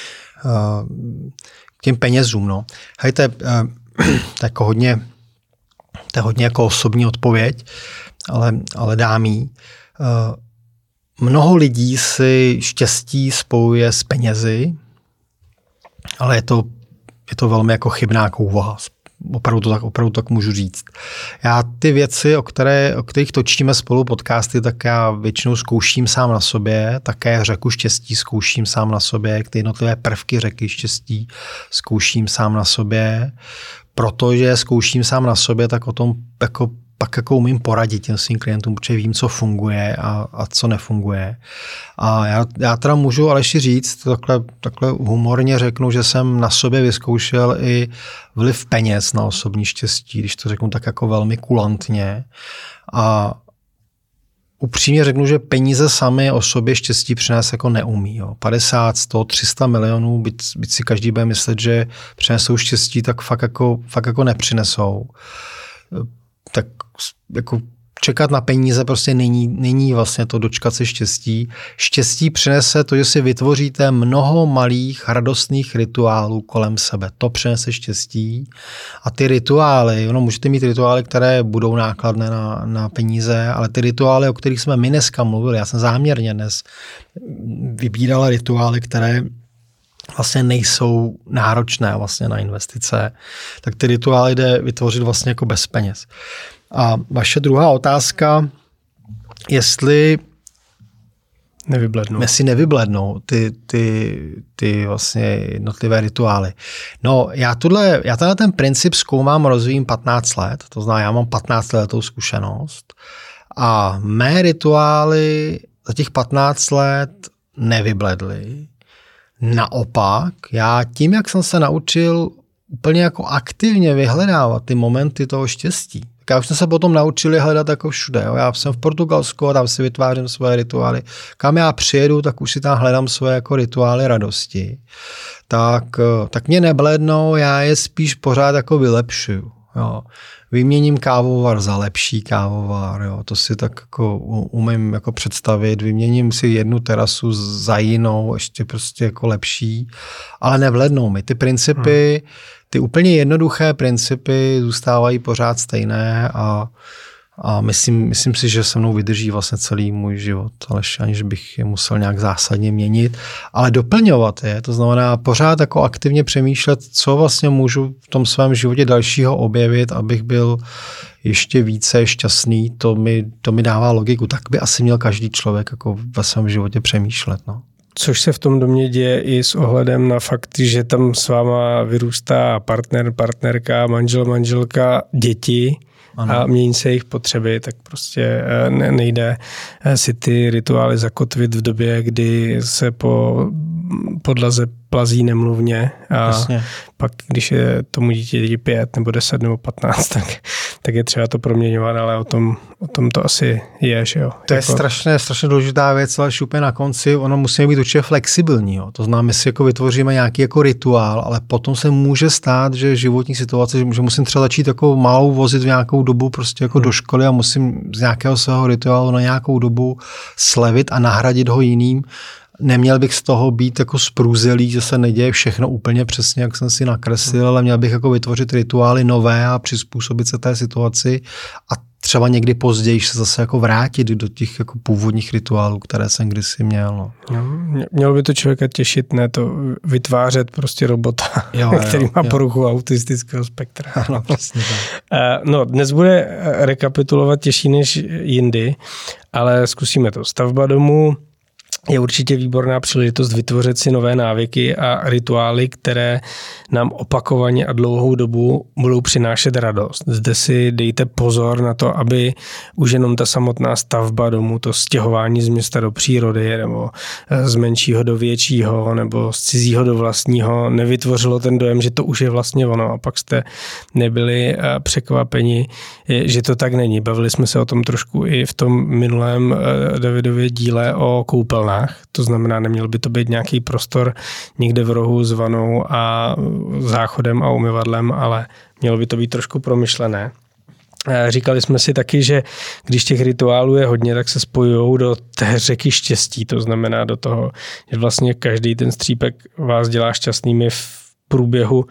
Uh, k těm penězům, no. Hejte, uh, to, jako hodně, to je hodně jako osobní odpověď, ale, ale dám jí. Uh, mnoho lidí si štěstí spojuje s penězi, ale je to, je to velmi jako chybná úvaha. Opravdu to tak, opravdu tak můžu říct. Já ty věci, o, které, o kterých točíme spolu podcasty, tak já většinou zkouším sám na sobě, také řeku štěstí zkouším sám na sobě, ty jednotlivé prvky řeky štěstí zkouším sám na sobě, protože zkouším sám na sobě, tak o tom jako pak jako umím poradit těm svým klientům, protože vím, co funguje a, a co nefunguje. A já, já teda můžu Aleši říct, takhle, takhle humorně řeknu, že jsem na sobě vyzkoušel i vliv peněz na osobní štěstí, když to řeknu tak jako velmi kulantně. A upřímně řeknu, že peníze sami o sobě štěstí přinést jako neumí. Jo. padesát, sto, tři sta milionů, byť, byť si každý bude myslet, že přinesou štěstí, tak fakt jako, fakt jako nepřinesou. Tak jako čekat na peníze prostě není, není vlastně to dočkat se štěstí. Štěstí přinese to, že si vytvoříte mnoho malých radostných rituálů kolem sebe. To přinese štěstí. A ty rituály, no, můžete mít rituály, které budou nákladné na, na peníze, ale ty rituály, o kterých jsme my dneska mluvili, já jsem záměrně dnes vybíral rituály, které vlastně nejsou náročné vlastně na investice, tak ty rituály jde vytvořit vlastně jako bez peněz. A vaše druhá otázka, jestli nevyblednou. Jestli nevyblednou ty, ty, ty vlastně jednotlivé rituály. No, já, tuhle, já tenhle ten princip zkoumám, rozvíjím patnáct let, to znamená, já mám patnáctiletou zkušenost a mé rituály za těch patnáct let nevybledly. Naopak, já tím, jak jsem se naučil úplně jako aktivně vyhledávat ty momenty toho štěstí, tak já už jsem se potom naučil je hledat jako všude. Jo. Já jsem v Portugalsku a tam si vytvářím svoje rituály. Kam já přijedu, tak už si tam hledám svoje jako rituály radosti. Tak, tak mě neblednou, já je spíš pořád jako vylepšuju. Jo. Vyměním kávovar za lepší kávovar, jo. To si tak jako umím jako představit. Vyměním si jednu terasu za jinou, ještě prostě jako lepší, ale nevlednou mi. Ty principy, hmm. ty úplně jednoduché principy zůstávají pořád stejné a, a myslím, myslím si, že se mnou vydrží vlastně celý můj život, ale aniž bych je musel nějak zásadně měnit, ale doplňovat je, to znamená pořád jako aktivně přemýšlet, co vlastně můžu v tom svém životě dalšího objevit, abych byl ještě více šťastný, to mi, to mi dává logiku. Tak by asi měl každý člověk jako ve svém životě přemýšlet. No. což se v tom domě děje i s ohledem na fakt, že tam s váma vyrůstá partner, partnerka, manžel, manželka, děti, ano. A mění se jejich potřeby, tak prostě nejde si ty rituály zakotvit v době, kdy se po podlaze plazí nemluvně a Jasně. pak, když je tomu dítě pět nebo deset nebo patnáct, tak, tak je třeba to proměňovat, ale o tom, o tom to asi je, že jo. To jako... je strašně, strašně důležitá věc, ale šupe na konci, ono musí být určitě flexibilní, jo. To znamená, my si jako vytvoříme nějaký jako rituál, ale potom se může stát, že životní situace, že musím třeba začít jako malou vozit v nějakou dobu prostě jako hmm. do školy a musím z nějakého svého rituálu na nějakou dobu slevit a nahradit ho jiným. Neměl bych z toho být jako sprůzelý, že se neděje všechno úplně přesně, jak jsem si nakreslil, ale měl bych jako vytvořit rituály nové a přizpůsobit se té situaci a třeba někdy později se zase jako vrátit do těch jako původních rituálů, které jsem kdysi měl. No. Mělo by to člověka těšit, ne to vytvářet prostě robota, jo, který jo, má jo. poruchu autistického spektra. Ano, přesně tak. No, dnes bude rekapitulovat těžší než jindy, ale zkusíme to. Stavba domu je určitě výborná příležitost vytvořit si nové návyky a rituály, které nám opakovaně a dlouhou dobu budou přinášet radost. Zde si dejte pozor na to, aby už jenom ta samotná stavba domu, to stěhování z města do přírody nebo z menšího do většího nebo z cizího do vlastního nevytvořilo ten dojem, že to už je vlastně ono a pak jste nebyli překvapeni, že to tak není. Bavili jsme se o tom trošku i v tom minulém Davidově díle o koupelnách. To znamená, neměl by to být nějaký prostor někde v rohu s vanou a záchodem a umyvadlem, ale mělo by to být trošku promyšlené. Říkali jsme si taky, že když těch rituálů je hodně, tak se spojují do té řeky štěstí. To znamená do toho, že vlastně každý ten střípek vás dělá šťastnými v průběhu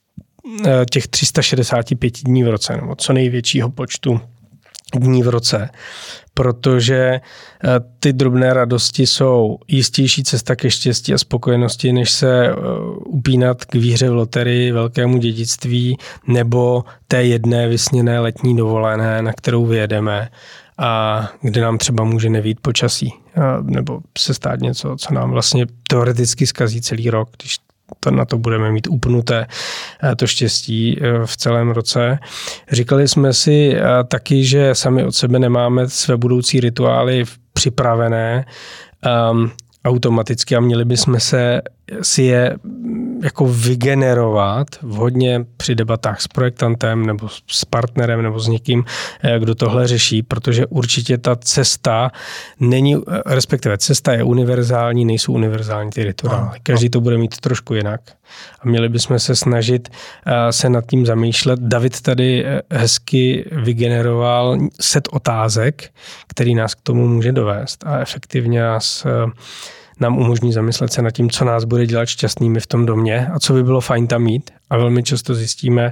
těch tři sta šedesát pět dní v roce, nebo co největšího počtu dní v roce, protože ty drobné radosti jsou jistější cesta ke štěstí a spokojenosti, než se upínat k výhře v loterii, velkému dědictví nebo té jedné vysněné letní dovolené, na kterou vyjedeme a kde nám třeba může nevít počasí nebo se stát něco, co nám vlastně teoreticky zkazí celý rok, když to na to budeme mít upnuté to štěstí v celém roce. Říkali jsme si taky, že sami od sebe nemáme své budoucí rituály připravené um, automaticky a měli bychom se si je jako vygenerovat vhodně při debatách s projektantem nebo s partnerem nebo s někým, kdo tohle řeší, protože určitě ta cesta není, respektive cesta je univerzální, nejsou univerzální ty rituály. Každý to bude mít trošku jinak. A měli bychom se snažit se nad tím zamýšlet. David tady hezky vygeneroval set otázek, který nás k tomu může dovést a efektivně nás nám umožní zamyslet se nad tím, co nás bude dělat šťastnými v tom domě a co by bylo fajn tam mít. A velmi často zjistíme,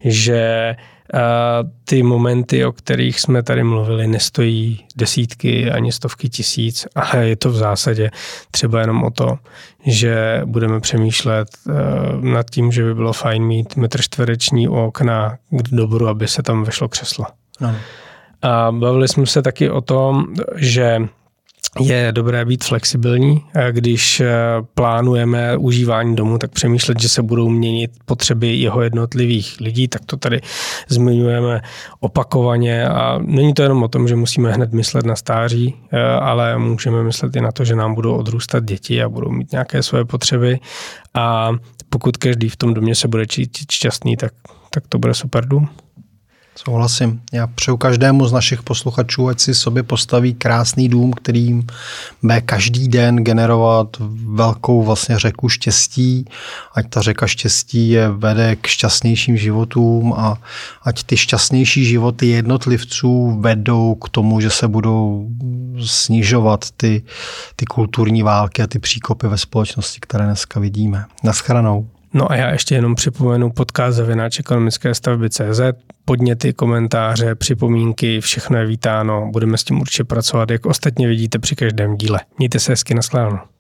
že ty momenty, o kterých jsme tady mluvili, nestojí desítky ani stovky tisíc, ale je to v zásadě třeba jenom o to, že budeme přemýšlet nad tím, že by bylo fajn mít metr čtvereční u okna k dobru, aby se tam vešlo křeslo. No. A bavili jsme se taky o tom, že je dobré být flexibilní, když plánujeme užívání domu, tak přemýšlet, že se budou měnit potřeby jeho jednotlivých lidí, tak to tady zmiňujeme opakovaně a není to jenom o tom, že musíme hned myslet na stáří, ale můžeme myslet i na to, že nám budou odrůstat děti a budou mít nějaké své potřeby a pokud každý v tom domě se bude cítit šťastný, tak, tak to bude super dům. Souhlasím. Já přeju každému z našich posluchačů, ať si sobě postaví krásný dům, kterým bude každý den generovat velkou vlastně řeku štěstí, ať ta řeka štěstí je vede k šťastnějším životům a ať ty šťastnější životy jednotlivců vedou k tomu, že se budou snižovat ty, ty kulturní války a ty příkopy ve společnosti, které dneska vidíme. Naschranou. No a já ještě jenom připomenu podcast zavináč ekonomické stavby tečka cé zet, podněty, komentáře, připomínky, všechno je vítáno, budeme s tím určitě pracovat, jak ostatně vidíte při každém díle. Mějte se hezky, nashledanou.